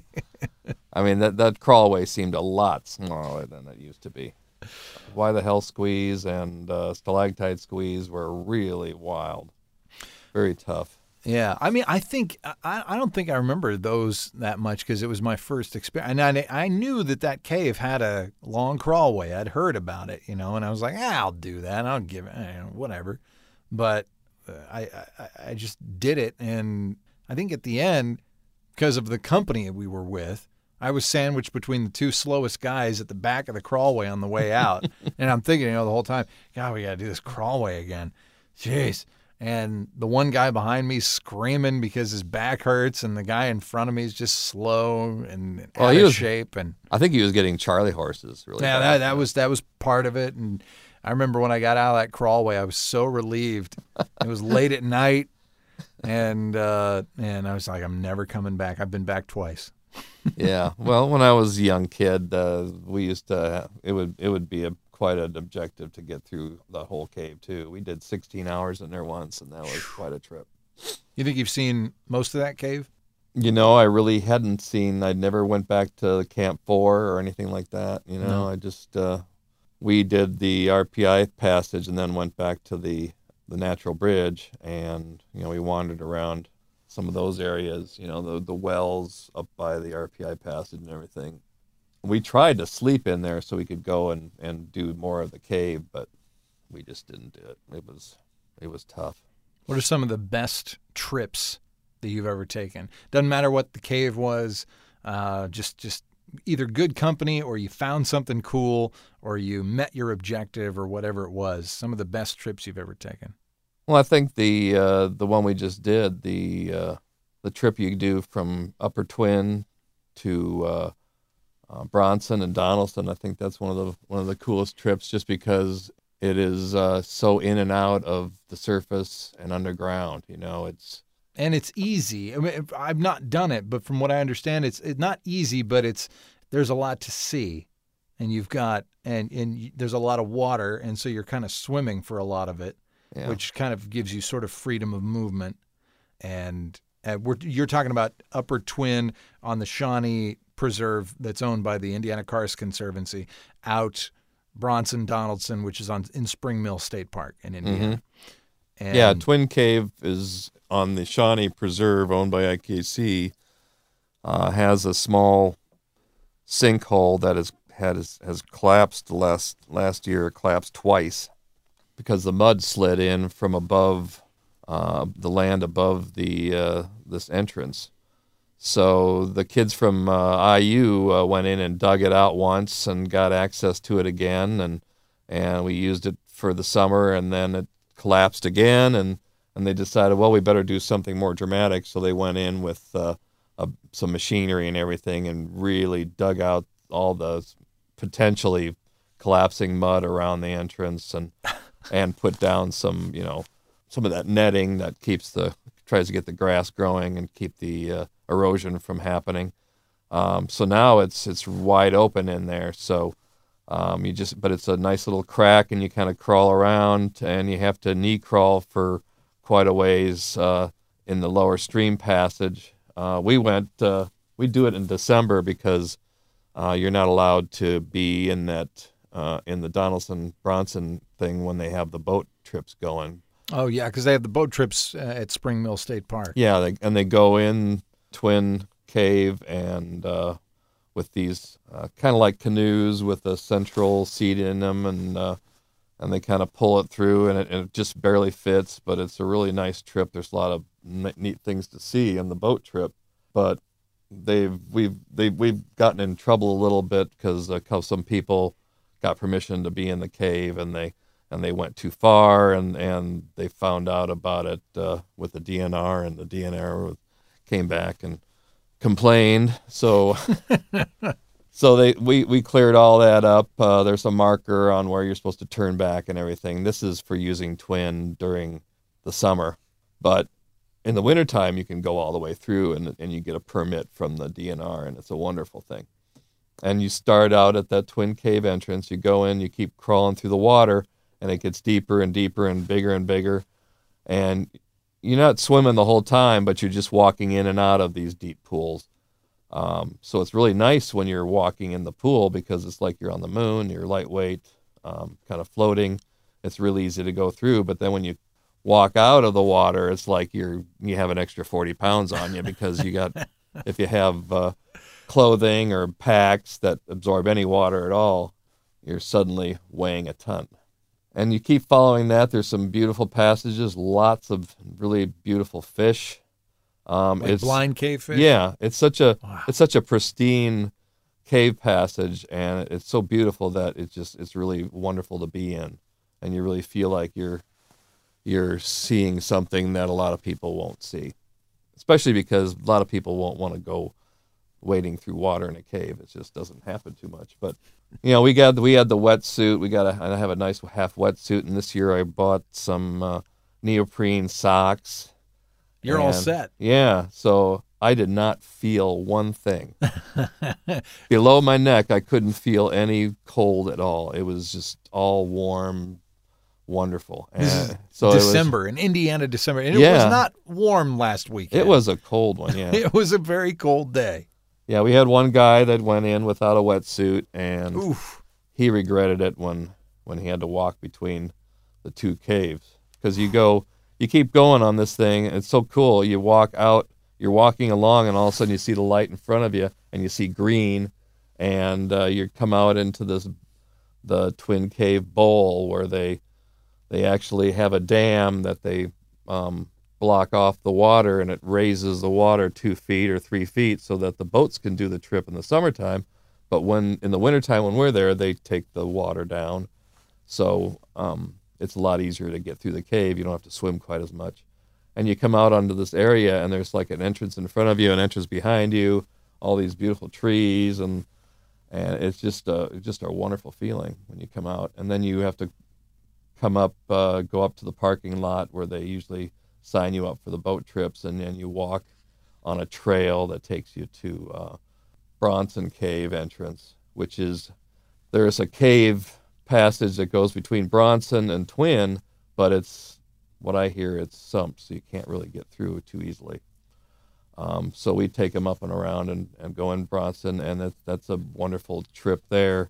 I mean that that crawlway seemed a lot smaller than it used to be. Why the Hell Squeeze and uh, Stalactite Squeeze were really wild, very tough.
Yeah, I mean, I think I, I don't think I remember those that much because it was my first experience, and I, I knew that that cave had a long crawlway. I'd heard about it, you know, and I was like, ah, I'll do that. I'll give it, you know, whatever. But uh, I, I I just did it, and I think at the end, because of the company we were with, I was sandwiched between the two slowest guys at the back of the crawlway on the way out, and I'm thinking, you know, the whole time, God, we got to do this crawlway again. Jeez. And the one guy behind me screaming because his back hurts, and the guy in front of me is just slow and
Well,
out
he
of
was-
shape. And
I think he was getting Charlie horses really.
yeah,
bad.
that, that was that was part of it. And I remember when I got out of that crawlway, I was so relieved. It was late at night, and uh, and I was like, I'm never coming back. I've been back twice.
Yeah. Well, when I was a young kid, uh, we used to. It would it would be a quite an objective to get through the whole cave too. We did sixteen hours in there once, and that was quite a trip.
You think you've seen most of that cave?
You know, I really hadn't seen. I never went back to Camp Four or anything like that. You know,
No.
I just uh, we did the R P I passage and then went back to the the Natural Bridge, and you know, we wandered around some of those areas. You know, the the wells up by the R P I passage and everything. We tried to sleep in there so we could go and, and do more of the cave, but we just didn't do it. It was it was tough.
What are some of the best trips that you've ever taken? Doesn't matter what the cave was, uh, just just either good company or you found something cool or you met your objective or whatever it was? Some of the best trips you've ever taken?
Well, I think the uh, the one we just did, the uh, the trip you do from Upper Twin to uh, uh, Bronson and Donaldson, I think that's one of the one of the coolest trips, just because it is uh, so in and out of the surface and underground. You know, it's
and it's easy. I mean, I've not done it, but from what I understand, it's it's not easy, but it's there's a lot to see, and you've got and and there's a lot of water, and so you're kind of swimming for a lot of it, yeah. which kind of gives you sort of freedom of movement. And uh, we're, you're talking about Upper Twin on the Shawnee Preserve that's owned by the Indiana Karst Conservancy, out Bronson Donaldson, which is on in Spring Mill State Park in Indiana.
Mm-hmm. And yeah, Twin Cave is on the Shawnee Preserve, owned by I K C. Uh, has a small sinkhole that has had has collapsed last last year. Collapsed twice because the mud slid in from above uh, the land above the uh, this entrance. So the kids from uh, I U uh, went in and dug it out once and got access to it again, and and we used it for the summer, and then it collapsed again, and, and they decided, well, we better do something more dramatic. So they went in with uh, a, some machinery and everything and really dug out all the potentially collapsing mud around the entrance and and put down some, you know, some of that netting that keeps the tries to get the grass growing and keep the uh, erosion from happening. Um, so now it's it's wide open in there. So um, you just, but it's a nice little crack, and you kind of crawl around, and you have to knee crawl for quite a ways uh, in the lower stream passage. Uh, we went, uh, we do it in December because uh, you're not allowed to be in that uh, in the Donaldson Bronson thing when they have the boat trips going.
Oh yeah, because they have the boat trips uh, at Spring Mill State Park.
Yeah, they, and they go in Twin Cave and uh, with these uh, kind of like canoes with a central seat in them, and uh, and they kind of pull it through, and it, and it just barely fits. But it's a really nice trip. There's a lot of neat things to see on the boat trip, but they've we've they we've gotten in trouble a little bit because uh, some people got permission to be in the cave, and they. And they went too far, and, and they found out about it uh, with the D N R, and the D N R came back and complained. So, so they we, we cleared all that up. Uh, there's a marker on where you're supposed to turn back and everything. This is for using Twin during the summer, but in the wintertime you can go all the way through, and and you get a permit from the D N R, and it's a wonderful thing. And you start out at that Twin Cave entrance. You go in, you keep crawling through the water. And it gets deeper and deeper and bigger and bigger. And you're not swimming the whole time, but you're just walking in and out of these deep pools. Um, so it's really nice when you're walking in the pool because it's like you're on the moon, you're lightweight, um, kind of floating. It's really easy to go through. But then when you walk out of the water, it's like you're you have an extra forty pounds on you because you got, if you have uh, clothing or packs that absorb any water at all, you're suddenly weighing a ton. And you keep following that. There's some beautiful passages, lots of really beautiful fish. Um,
like
it's
blind cave fish?
Yeah, it's such a
wow.
it's such a pristine cave passage, and it's so beautiful that it's just it's really wonderful to be in, and you really feel like you're you're seeing something that a lot of people won't see, especially because a lot of people won't want to go wading through water in a cave. It just doesn't happen too much. But you know, we got we had the wetsuit. We got a, I have a nice half wetsuit, and this year I bought some uh, neoprene socks.
You're
and,
all set.
Yeah, so I did not feel one thing. Below my neck, I couldn't feel any cold at all. It was just all warm, wonderful. And so
December,
it was,
in Indiana, December. And
yeah.
It was not warm last weekend.
It was a cold one, yeah.
It was a very cold day.
Yeah, we had one guy that went in without a wetsuit, and
Oof.
he regretted it when, when he had to walk between the two caves. Because you go, you keep going on this thing, and it's so cool. You walk out, you're walking along, and all of a sudden you see the light in front of you, and you see green, and uh, you come out into this the Twin Cave Bowl where they they actually have a dam that they um, block off the water, and it raises the water two feet or three feet so that the boats can do the trip in the summertime. But when in the wintertime when we're there, they take the water down. So um, it's a lot easier to get through the cave. You don't have to swim quite as much. And you come out onto this area, and there's like an entrance in front of you, an entrance behind you, all these beautiful trees, and and it's just a, just a wonderful feeling when you come out. And then you have to come up, uh, go up to the parking lot where they usually sign you up for the boat trips, and then you walk on a trail that takes you to uh, Bronson Cave entrance, which is, there's a cave passage that goes between Bronson and Twin, but it's, what I hear, it's sumped, so you can't really get through too easily. Um, so we take them up and around and, and go in Bronson, and that's, that's a wonderful trip there.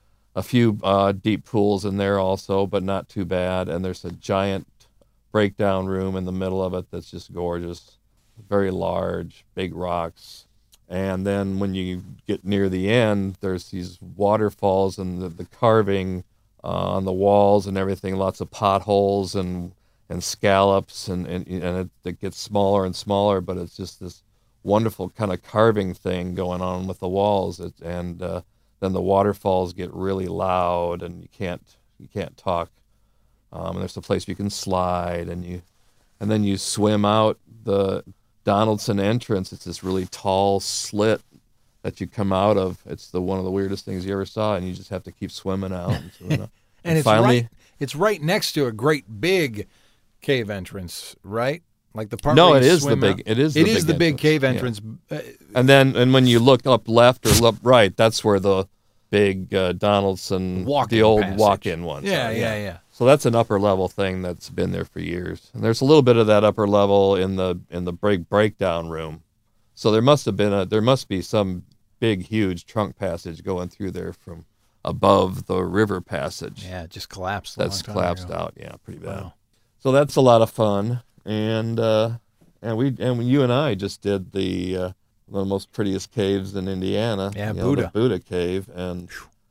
A few uh, deep pools in there also, but not too bad. And there's a giant breakdown room in the middle of it that's just gorgeous. Very large, big rocks. And then when you get near the end, there's these waterfalls and the, the carving uh, on the walls and everything, lots of potholes and and scallops, and, and, and it, it gets smaller and smaller, but it's just this wonderful kind of carving thing going on with the walls. It, and uh, then the waterfalls get really loud, and you can't you can't talk. Um, and there's a place you can slide, and you and then you swim out the Donaldson entrance. It's this really tall slit that you come out of. It's the one of the weirdest things you ever saw, and you just have to keep swimming out. And, swimming out.
and,
and
it's
finally,
right. It's right next to a great big cave entrance, right? Like the part.
No,
where
it
you
is the
swim
big.
out.
It is.
It
the
is
big
the big
entrance.
cave
Yeah.
entrance. Uh,
And then, and when you look up left or up right, that's where the big uh, Donaldson,
Walk-in
the old
passage.
walk-in ones.
Yeah,
are,
yeah, yeah.
So that's an upper level thing that's been there for years. And there's a little bit of that upper level in the in the break breakdown room. So there must have been a there must be some big huge trunk passage going through there from above the river passage.
Yeah, it just collapsed. a
That's
long time
collapsed
ago.
out. Yeah, pretty bad.
Wow.
So that's a lot of fun. And uh, and we and you and I just did the uh, one of the most prettiest caves in Indiana.
Yeah,
you know,
Buddha.
the Buddha Cave, and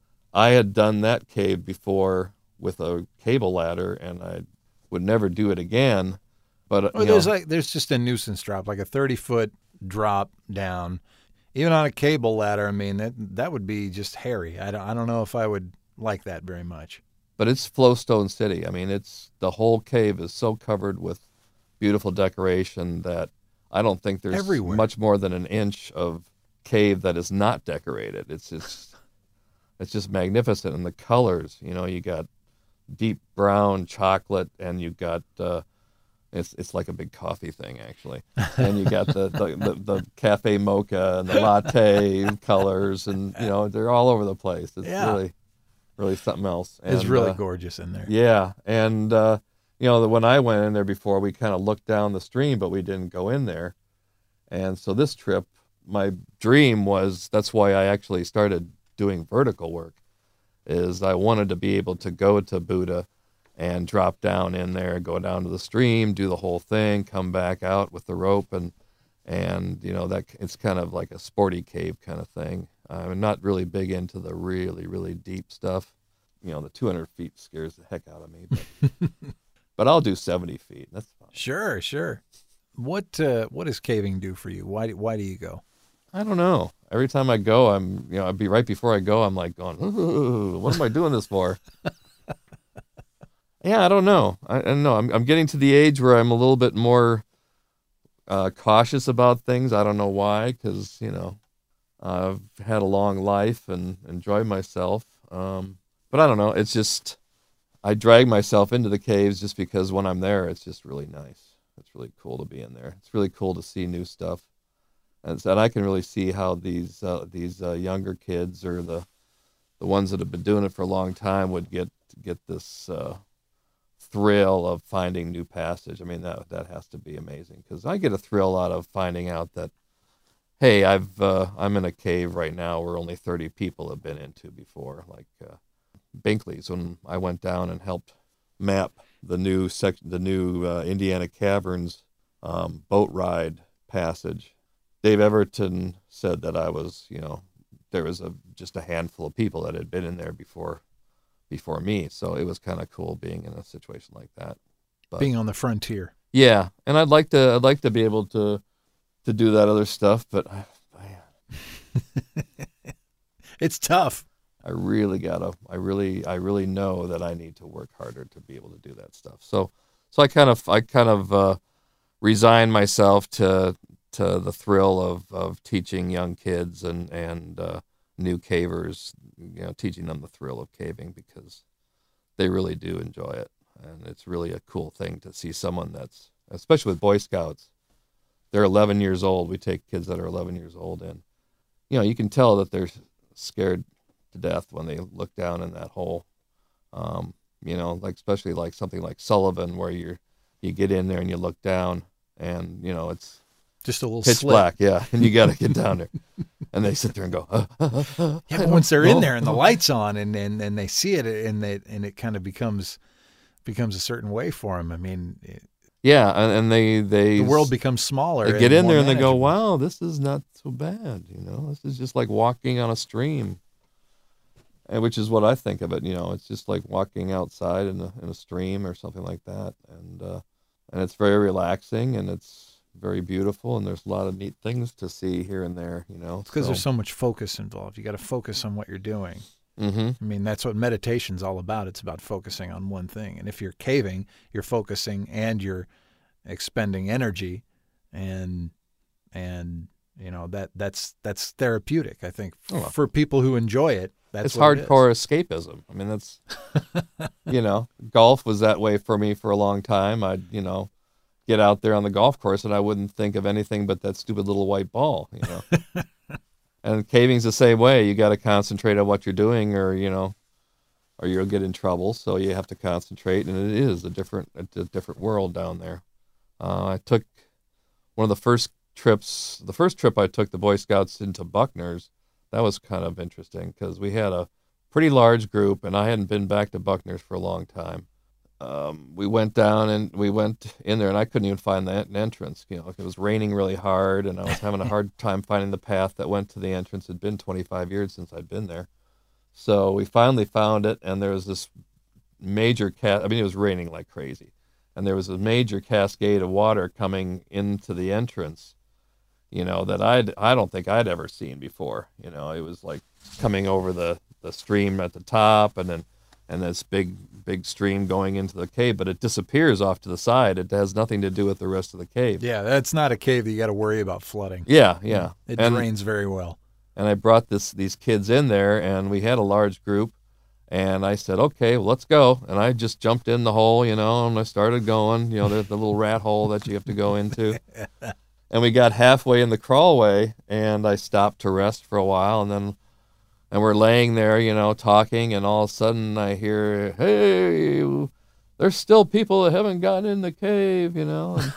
I had done that cave before with a cable ladder, and I would never do it again. But
Well,
you
there's
know,
like there's just a nuisance drop, like a thirty foot drop down, even on a cable ladder. I mean, that that would be just hairy. I don't I don't know if I would like that very much.
but it's Flowstone City. I mean, it's the whole cave is so covered with beautiful decoration that I don't think there's
Everywhere.
much more than an inch of cave that is not decorated. It's just it's just magnificent, and the colors. You know, you got deep brown chocolate, and you've got uh, it's it's like a big coffee thing actually. And you got the the, the the cafe mocha and the latte colors, and you know they're all over the place. It's
Yeah.
really really something else.
It's
And,
really
uh,
gorgeous in there.
yeah, and uh, you know, when I went in there before, we kind of looked down the stream, but we didn't go in there. And so this trip, my dream was, that's why I actually started doing vertical work, is I wanted to be able to go to Buddha and drop down in there, go down to the stream, do the whole thing, come back out with the rope, and and you know that it's kind of like a sporty cave kind of thing. I'm not really big into the really really deep stuff. You know, the two hundred feet scares the heck out of me. But, but I'll do seventy feet. That's fine.
Sure, sure. What uh, what does caving do for you? Why do, why do you go?
I don't know. Every time I go, I'm, you know, I'd be right before I go, I'm like going, ooh, what am I doing this for? Yeah, I don't know. I, I don't know. I'm, I'm getting to the age where I'm a little bit more uh, cautious about things. I don't know why, because, you know, I've had a long life and enjoyed myself. Um, but I don't know. It's just, I drag myself into the caves just because when I'm there, it's just really nice. It's really cool to be in there. It's really cool to see new stuff. And, so, and I can really see how these uh, these uh, younger kids or the the ones that have been doing it for a long time would get get this uh, thrill of finding new passage. I mean, that that has to be amazing, because I get a thrill out of finding out that, hey, I've uh, I'm in a cave right now where only thirty people have been into before, like uh, Binkley's, when I went down and helped map the new sec- the new uh, Indiana Caverns um, boat ride passage. Dave Everton said that I was, you know, there was a just a handful of people that had been in there before before me. So it was kind of cool being in a situation like that. But,
Being on the frontier.
yeah, and I'd like to I'd like to be able to to do that other stuff, but I, I,
It's tough.
I really gotta, I really, I really know that I need to work harder to be able to do that stuff. So, so I kind of, I kind of uh, resigned myself to to the thrill of, of teaching young kids and and uh, new cavers, you know, teaching them the thrill of caving because they really do enjoy it, and it's really a cool thing to see someone that's, especially with Boy Scouts, they're eleven years old. We take kids that are eleven years old, and you know, you can tell that they're scared to death when they look down in that hole. Um, you know, like especially like something like Sullivan, where you're you get in there and you look down, and you know it's
just a little
pitch
slit.
black, yeah, and you got to get down there, and they sit there and go, uh, uh, uh,
Yeah, but once they're in there and the lights on and, and, and they see it and they, and it kind of becomes becomes a certain way for them. I mean, it,
yeah, and, and they they
the world becomes smaller.
They get in
more
there and they go,
manageable.
wow, this is not so bad. You know, this is just like walking on a stream, and which is what I think of it. You know, it's just like walking outside in a in a stream or something like that, and uh, and it's very relaxing and it's very beautiful, and there's a lot of neat things to see here and there. You know,
It's because
so.
there's so much focus involved. You got to focus on what you're doing.
Mm-hmm.
I mean, that's what meditation's all about. It's about focusing on one thing. And if you're caving, you're focusing and you're expending energy, and and you know that that's that's therapeutic. I think
Oh.
for people who enjoy it. That's
It's
what it is.
hardcore escapism. I mean, that's you know, golf was that way for me for a long time. I'd you know get out there on the golf course and I wouldn't think of anything but that stupid little white ball. You know. And caving's the same way. You got to concentrate on what you're doing, or you know, or you'll get in trouble. So you have to concentrate, and it is a different, a different world down there. Uh, I took one of the first trips. The first trip I took the Boy Scouts into Buckner's. That was kind of interesting because we had a pretty large group, and I hadn't been back to Buckner's for a long time. Um, we went down and we went in there, and I couldn't even find the en- entrance. You know, it was raining really hard, and I was having a hard time finding the path that went to the entrance. It had been twenty-five years since I'd been there, so we finally found it. And there was this major cat. I mean, it was raining like crazy, and there was a major cascade of water coming into the entrance. You know that I'd I don't think I'd ever seen before. You know, it was like coming over the the stream at the top, and then and this big. big stream going into the cave, but it disappears off to the side. It has nothing to do with the rest of the cave.
Yeah, that's not a cave that you got to worry about flooding.
Yeah, yeah.
It
and,
drains very well.
And I brought this these kids in there, and we had a large group, and I said, okay, well, let's go. And I just jumped in the hole, you know, and I started going, you know, the, the little rat hole that you have to go into. And we got halfway in the crawlway, and I stopped to rest for a while, and then And we're laying there, you know, talking, and all of a sudden I hear, hey, there's still people that haven't gotten in the cave, you know. And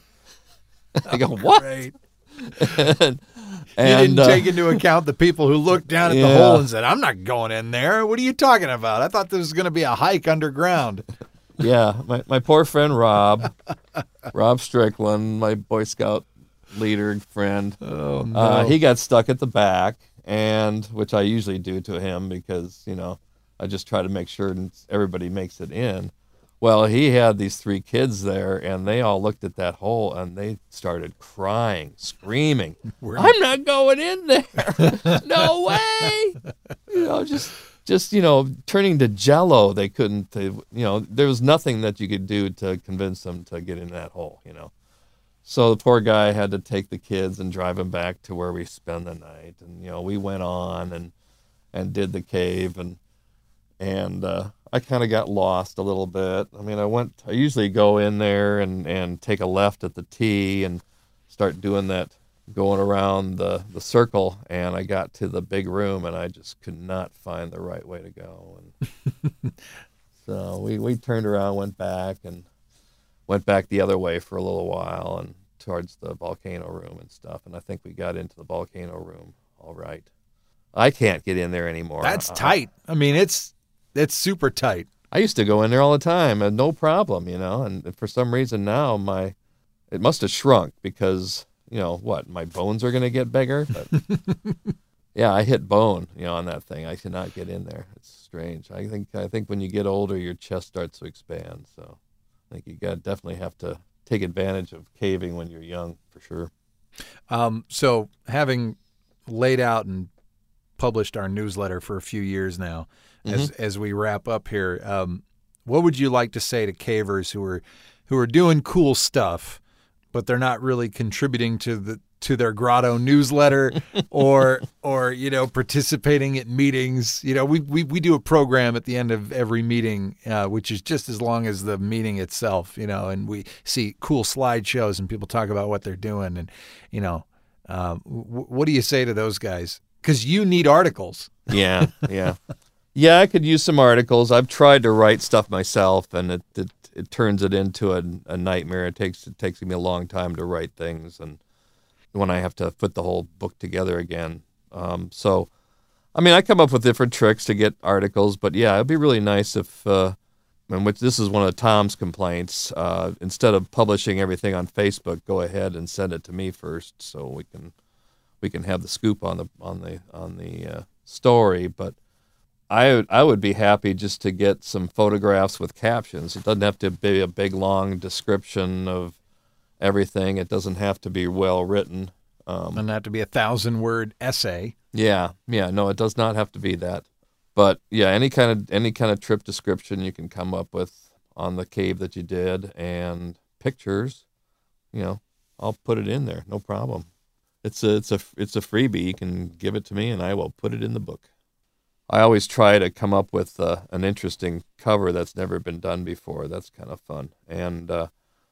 I go, what?
Great.
and,
You
and,
didn't
uh,
take into account the people who looked down at the
Yeah.
hole and said, I'm not going in there. What are you talking about? I thought this was going to be a hike underground.
yeah, my, my poor friend Rob, Rob Strickland, my Boy Scout leader friend,
Oh, no.
uh, he got stuck at the back, and which I usually do to him because, you know, I just try to make sure everybody makes it in. Well, he had these three kids there, and they all looked at that hole, and they started crying, screaming,
We're-
I'm not going in there. No way. You know, just, just, you know, turning to jello. They couldn't, they, you know, there was nothing that you could do to convince them to get in that hole, you know. So the poor guy had to take the kids and drive them back to where we spend the night. And, you know, we went on and, and did the cave, and, and, uh, I kind of got lost a little bit. I mean, I went, I usually go in there and, and take a left at the T and start doing that, going around the, the circle. And I got to the big room, and I just could not find the right way to go. And so we, we turned around, went back, and went back the other way for a little while and towards the volcano room and stuff. And I think we got into the volcano room all right. I can't get in there anymore.
That's
I,
tight. I mean, it's it's super tight.
I used to go in there all the time and no problem, you know, and for some reason now my, it must have shrunk because, you know, what, my bones are going to get bigger? But yeah, I hit bone, you know, on that thing. I cannot get in there. It's strange. I think, I think when you get older, your chest starts to expand. So I think you got definitely have to take advantage of caving when you're young, for sure.
Um, so having laid out and published our newsletter for a few years now.
Mm-hmm.
As as we wrap up here, um, what would you like to say to cavers who are who are doing cool stuff, but they're not really contributing to the to their grotto newsletter or or you know participating at meetings? You know, we we we do a program at the end of every meeting, uh, which is just as long as the meeting itself. You know, and we see cool slideshows and people talk about what they're doing, and you know, uh, w- what do you say to those guys? Because you need articles.
Yeah, yeah. Yeah, I could use some articles. I've tried to write stuff myself, and it it, it turns it into a, a nightmare. It takes it takes me a long time to write things, and when I have to put the whole book together again. Um, so, I mean, I come up with different tricks to get articles, but yeah, it'd be really nice if, uh, and which this is one of Tom's complaints, uh, instead of publishing everything on Facebook, go ahead and send it to me first, so we can we can have the scoop on the on the on the uh, story. But I would, I would be happy just to get some photographs with captions. It doesn't have to be a big, long description of everything. It doesn't have to be well written. Um,
Doesn't have to be a thousand word essay.
yeah, yeah, no, it does not have to be that. But yeah, any kind of any kind of trip description you can come up with on the cave that you did, and pictures, you know, I'll put it in there, no problem. It's a it's a it's a freebie. You can give it to me, and I will put it in the book. I always try to come up with uh, an interesting cover that's never been done before. That's kind of fun, and. Uh,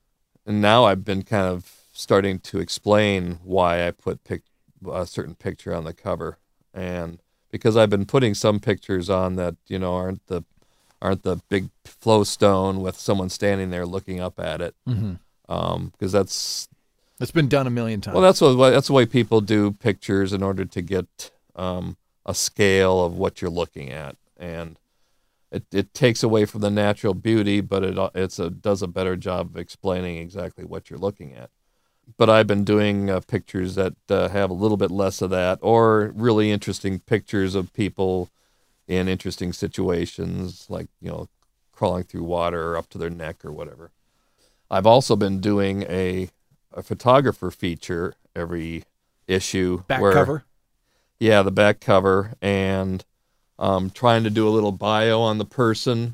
And now I've been kind of starting to explain why I put pic- a certain picture on the cover, and because I've been putting some pictures on that, you know, aren't the aren't the big flow stone with someone standing there looking up at it, because
Mm-hmm.
um, that's
It's been done a million times.
well, that's what that's the way people do pictures in order to get um, a scale of what you're looking at, and It it takes away from the natural beauty, but it it's a does a better job of explaining exactly what you're looking at. But I've been doing uh, pictures that uh, have a little bit less of that, or really interesting pictures of people in interesting situations, like, you know, crawling through water or up to their neck or whatever. I've also been doing a a photographer feature every issue.
Back
where,
cover?
Yeah, the back cover, and Um, trying to do a little bio on the person,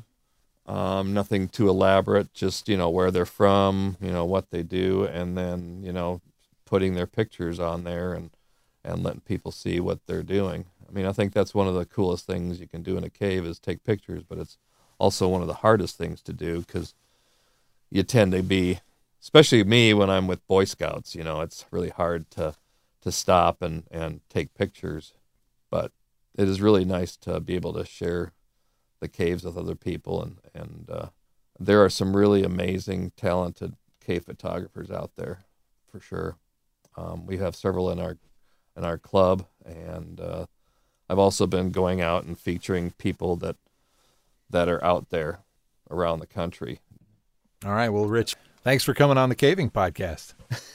um, nothing too elaborate, just, you know, where they're from, you know, what they do, and then, you know, putting their pictures on there and, and letting people see what they're doing. I mean, I think that's one of the coolest things you can do in a cave is take pictures, but it's also one of the hardest things to do because you tend to be, especially me when I'm with Boy Scouts, you know, it's really hard to, to stop and, and take pictures, but it is really nice to be able to share the caves with other people, and and uh, there are some really amazing, talented cave photographers out there, for sure. Um, we have several in our in our club, and uh, I've also been going out and featuring people that that are out there around the country.
All right. Well, Rich, thanks for coming on the Caving Podcast.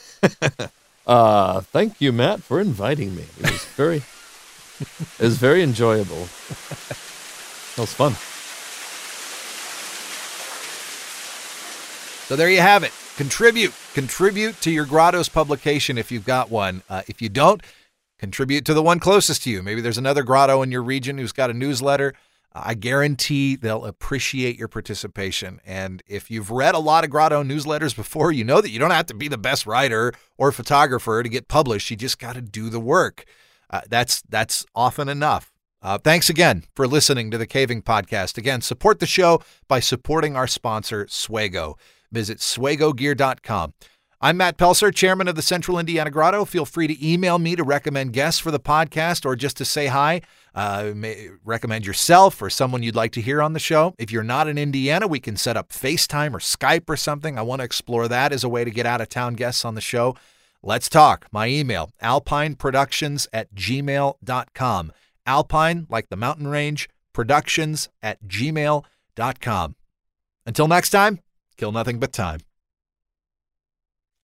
uh, thank you, Matt, for inviting me. It was very. It was very enjoyable. That was fun.
So there you have it. Contribute. Contribute to your Grotto's publication if you've got one. Uh, if you don't, contribute to the one closest to you. Maybe there's another Grotto in your region who's got a newsletter. Uh, I guarantee they'll appreciate your participation. And if you've read a lot of Grotto newsletters before, you know that you don't have to be the best writer or photographer to get published. You just got to do the work. Uh, that's that's often enough. Uh, thanks again for listening to the Caving Podcast. Again, support the show by supporting our sponsor, Swago. Visit swago gear dot com. I'm Matt Pelser, chairman of the Central Indiana Grotto. Feel free to email me to recommend guests for the podcast or just to say hi. Uh, may recommend yourself or someone you'd like to hear on the show. If you're not in Indiana, we can set up FaceTime or Skype or something. I want to explore that as a way to get out-of-town guests on the show. Let's talk. My email, alpineproductions at gmail dot com. Alpine, like the mountain range, productions at gmail dot com. Until next time, kill nothing but time.